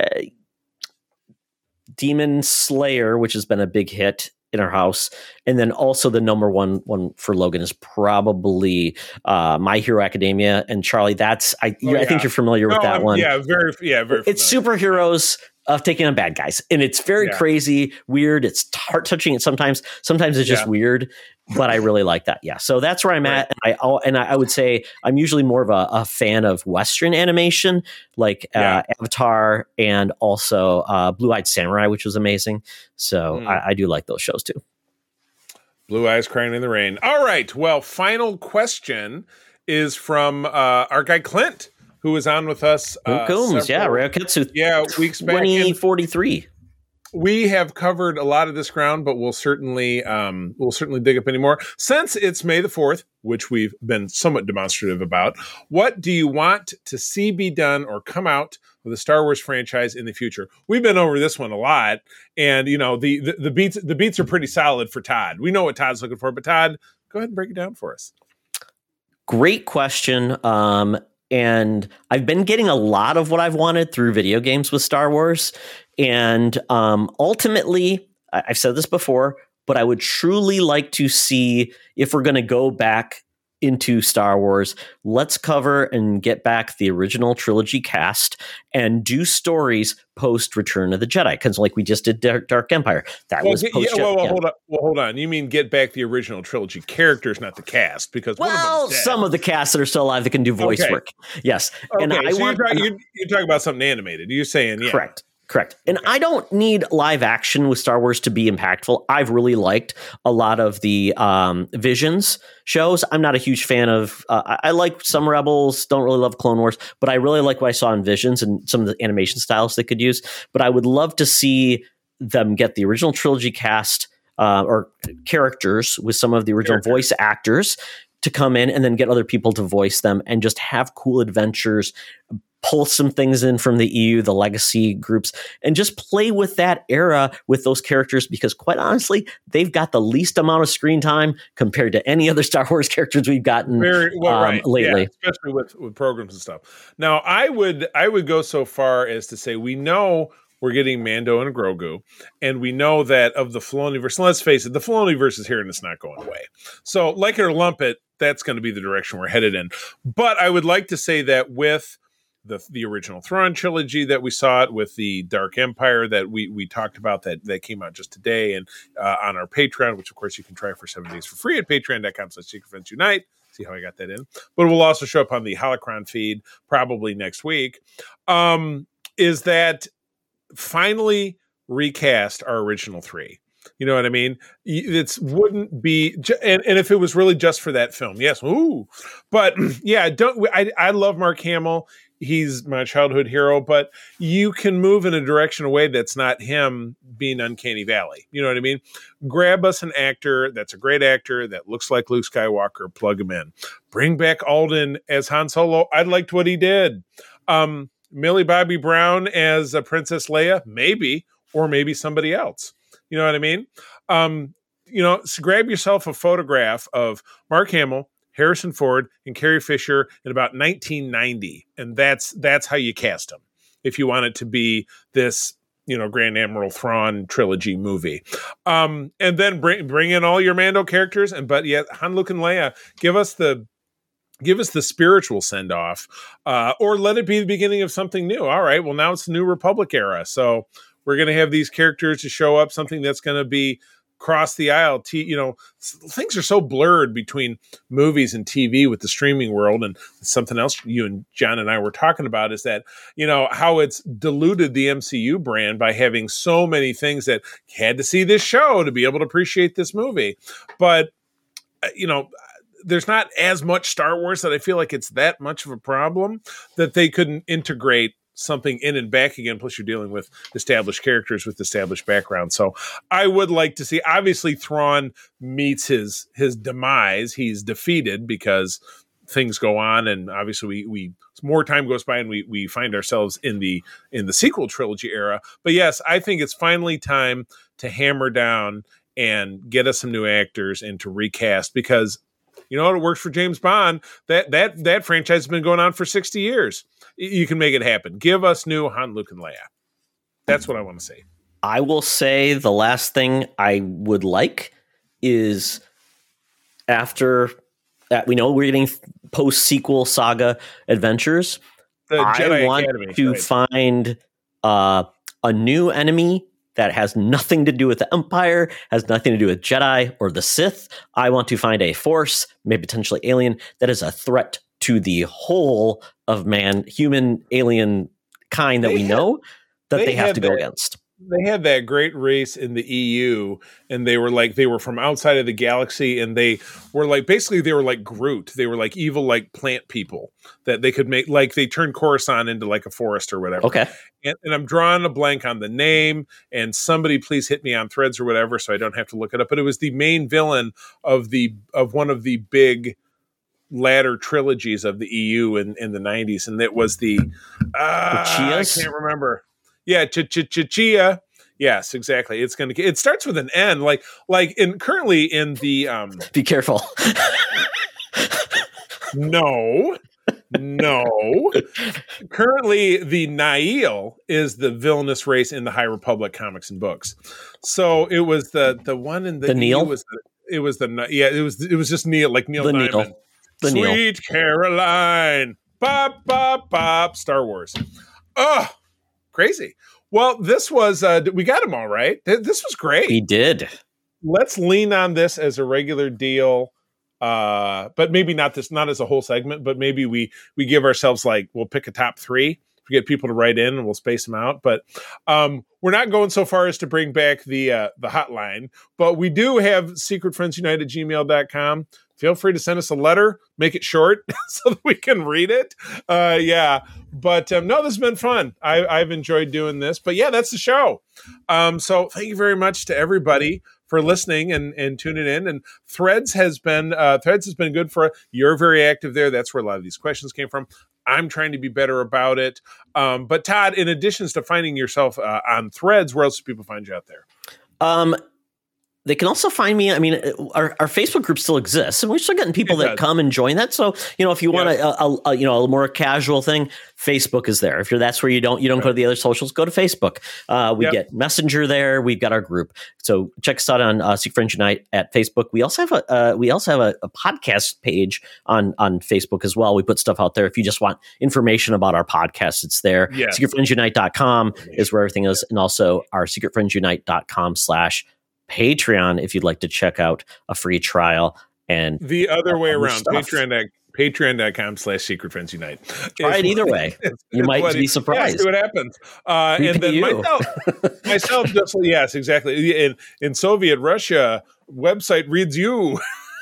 Demon Slayer, which has been a big hit in our house, and then also the number one one for Logan is probably uh, My Hero Academia. And Charlie, that's I, Oh, yeah. I think you're familiar no, with that I'm, one. Yeah, very, yeah, very. It's familiar. superheroes of taking on bad guys, and it's very Yeah. crazy, weird. It's heart touching. Sometimes, sometimes it's just Yeah. weird, but I really like that. Yeah, so that's where I'm Right. at, and I and I would say I'm usually more of a, a fan of Western animation, like Yeah. uh, Avatar, and also uh, Blue Eyed Samurai, which was amazing. So Mm. I, I do like those shows too. Blue Eyes Crying in the Rain. All right. Well, final question is from uh, our guy Clint, who was on with us. Uh, Coombs, yeah, several- Ryoketsu yeah, weeks back. twenty And forty-three. we have covered a lot of this ground, but we'll certainly um, we'll certainly dig up any more. Since it's May the fourth, which we've been somewhat demonstrative about, what do you want to see be done or come out with the Star Wars franchise in the future? We've been over this one a lot, and you know the, the the beats the beats are pretty solid for Todd. We know what Todd's looking for, but Todd, go ahead and break it down for us. Great question. Um, and I've been getting a lot of what I've wanted through video games with Star Wars. And um, ultimately, I- I've said this before, but I would truly like to see if we're going to go back into Star Wars, let's cover and get back the original trilogy cast and do stories post Return of the Jedi. Because like we just did Dark, Dark Empire, that Well, was get- post. yeah, well, well, yeah. hold on. Well, hold on. You mean get back the original trilogy characters, not the cast? Because one of Well, them's dead. some of the cast that are still alive that can do voice Okay. work. Yes. Okay, and I so want you're, talking, you're, you're talking about something animated. You're saying, yeah. correct. Correct. And I don't need live action with Star Wars to be impactful. I've really liked a lot of the um, Visions shows. I'm not a huge fan of, uh, I, I like some Rebels, don't really love Clone Wars, but I really like what I saw in Visions and some of the animation styles they could use. But I would love to see them get the original trilogy cast uh, or characters with some of the original Character. voice actors to come in and then get other people to voice them and just have cool adventures, pull some things in from the E U, the legacy groups, and just play with that era with those characters because quite honestly, they've got the least amount of screen time compared to any other Star Wars characters we've gotten Very well, um, right. lately. Yeah, especially with, with programs and stuff. Now, I would I would go so far as to say we know we're getting Mando and Grogu, and we know that of the Filoniverse, and let's face it, the Filoniverse is here and it's not going away. So, like it or lump it, that's going to be the direction we're headed in. But I would like to say that with the the original Thrawn trilogy that we saw it, with the Dark Empire that we we talked about that that came out just today, and uh, on our Patreon, which of course you can try for seven days for free at patreon.com slash Secret Friends Unite. See how I got that in. But it will also show up on the Holocron feed probably next week. Um, is that finally recast our original three? You know what I mean? It wouldn't be, and, and if it was really just for that film, yes, ooh. But yeah, don't. I I love Mark Hamill. He's my childhood hero, but you can move in a direction away that's not him being Uncanny Valley. You know what I mean? Grab us an actor that's a great actor that looks like Luke Skywalker, plug him in. Bring back Alden as Han Solo. I liked what he did. Um, Millie Bobby Brown as uh, Princess Leia, maybe, or maybe somebody else. You know what I mean? Um, you know, so grab yourself a photograph of Mark Hamill, Harrison Ford, and Carrie Fisher in about nineteen ninety, and that's that's how you cast them. If you want it to be this, you know, Grand Admiral Thrawn trilogy movie, um, and then bring bring in all your Mando characters, and but yet Han, Luke, and Leia, give us the give us the spiritual send off, uh, or let it be the beginning of something new. All right, well now it's the New Republic era, so we're going to have these characters to show up, something that's going to be cross the aisle. T- you know, things are so blurred between movies and T V with the streaming world. And something else you and John and I were talking about is that, you know, how it's diluted the M C U brand by having so many things that had to see this show to be able to appreciate this movie. But, you know, there's not as much Star Wars that I feel like it's that much of a problem that they couldn't integrate something in and back again. Plus you're dealing with established characters with established backgrounds. So I would like to see, obviously Thrawn meets his, his demise. He's defeated because things go on. And obviously we, we, more time goes by and we, we find ourselves in the, in the sequel trilogy era. But yes, I think it's finally time to hammer down and get us some new actors and to recast, because you know, it works for James Bond. That that that franchise has been going on for sixty years. You can make it happen. Give us new Han, Luke, and Leia. That's what I want to say. I will say the last thing I would like is after uh, we know we're getting post-sequel saga adventures. The Jedi I want Academy, to right. find uh, a new enemy that has nothing to do with the Empire, has nothing to do with Jedi or the Sith. I want to find a force, maybe potentially alien, that is a threat to the whole of man, human, alien kind that They we had- know that they they, have had to go that- against. They had that great race in the E U, and they were like, they were from outside of the galaxy, and they were like, basically they were like Groot. They were like evil, like plant people that they could make, like they turned Coruscant into like a forest or whatever. Okay. And, and I'm drawing a blank on the name, and somebody please hit me on Threads or whatever so I don't have to look it up. But it was the main villain of the of one of the big latter trilogies of the E U in, in the nineties, and it was the uh, I Chias? can't remember. Yeah, Ch Ch Ch Chia. Yes, exactly. It's gonna. It starts with an N, like like in currently in the um. Be careful. No, no. Currently, the Nihil is the villainous race in the High Republic comics and books. So it was the the one in the, The Neil? It was the, it was the yeah. It was it was just Neil, like Neil The Diamond. Neil. The Neil. Sweet Caroline. Bop bop bop. Star Wars. Oh, crazy. Well, this was uh we got them all right. Th- This was great. We did. Let's lean on this as a regular deal. Uh, but maybe not this, not as a whole segment, but maybe we we give ourselves like we'll pick a top three we get people to write in, and we'll space them out. But um, we're not going so far as to bring back the uh, the hotline, but we do have secret friends unite at gmail dot com. Feel free to send us a letter, make it short so that we can read it. Uh, yeah, but um, no, this has been fun. I, I've enjoyed doing this. But yeah, that's the show. Um, so thank you very much to everybody for listening and, and tuning in. And Threads has been uh, Threads has been good for you're very active there. That's where a lot of these questions came from. I'm trying to be better about it. Um, but Todd, in addition to finding yourself uh, on Threads, where else do people find you out there? Um. They can also find me. I mean, our, our Facebook group still exists, and we're still getting people that come and join that. So, you know, if you want yeah. a, a, a, you know, a more casual thing, Facebook is there. If you're that's where you don't you don't right. go to the other socials, go to Facebook. Uh, we yep. get Messenger there. We've got our group. So check us out on uh, Secret Friends Unite at Facebook. We also have a uh, we also have a, a podcast page on on Facebook as well. We put stuff out there. If you just want information about our podcast, it's there. Yes. secret friends unite dot com is where everything is, and also our secret friends unite dot com slash Patreon if you'd like to check out a free trial. And the other way around, Patreon patreon dot com slash secret friends unite. All right, either way, it's, you it's might be surprised. Yeah, see what happens. Uh, and then you. myself, myself, just yes, exactly. In in Soviet Russia, website reads you.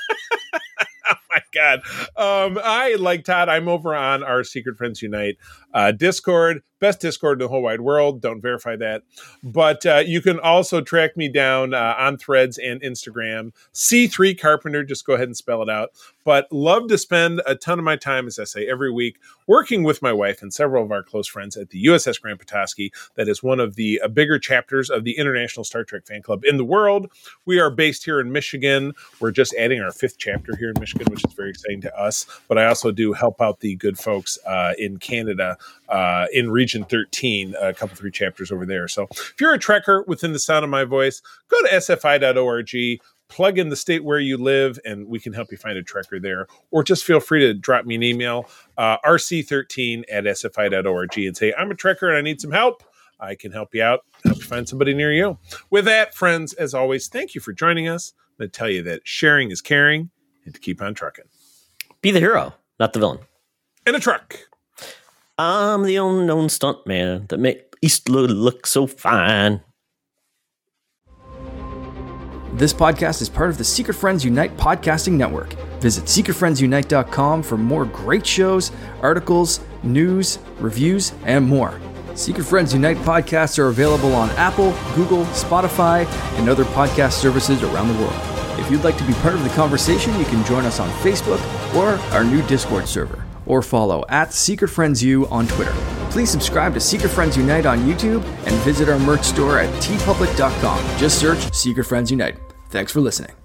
Oh my God. Um, I, like Todd, I'm over on our Secret Friends Unite uh, Discord, best Discord in the whole wide world. Don't verify that. But uh, you can also track me down uh, on Threads and Instagram. C three Carpenter, just go ahead and spell it out. But love to spend a ton of my time, as I say, every week, working with my wife and several of our close friends at the U S S Grand Petoskey. That is one of the uh, bigger chapters of the International Star Trek Fan Club in the world. We are based here in Michigan. We're just adding our fifth chapter here in Michigan, which is very exciting to us. But I also do help out the good folks uh, in Canada uh, in Region thirteen, a couple, three chapters over there. So if you're a Trekker within the sound of my voice, go to S F I dot org. Plug in the state where you live, and we can help you find a Trekker there. Or just feel free to drop me an email, uh, R C thirteen at S F I dot org, and say, I'm a Trekker and I need some help. I can help you out, help you find somebody near you. With that, friends, as always, thank you for joining us. I'm going to tell you that sharing is caring, and to keep on trucking. Be the hero, not the villain. In a truck. I'm the unknown stuntman that make Eastwood look so fine. This podcast is part of the Secret Friends Unite podcasting network. Visit secret friends unite dot com for more great shows, articles, news, reviews, and more. Secret Friends Unite podcasts are available on Apple, Google, Spotify, and other podcast services around the world. If you'd like to be part of the conversation, you can join us on Facebook or our new Discord server, or follow at Secret Friends U on Twitter. Please subscribe to Secret Friends Unite on YouTube and visit our merch store at t public dot com. Just search Secret Friends Unite. Thanks for listening.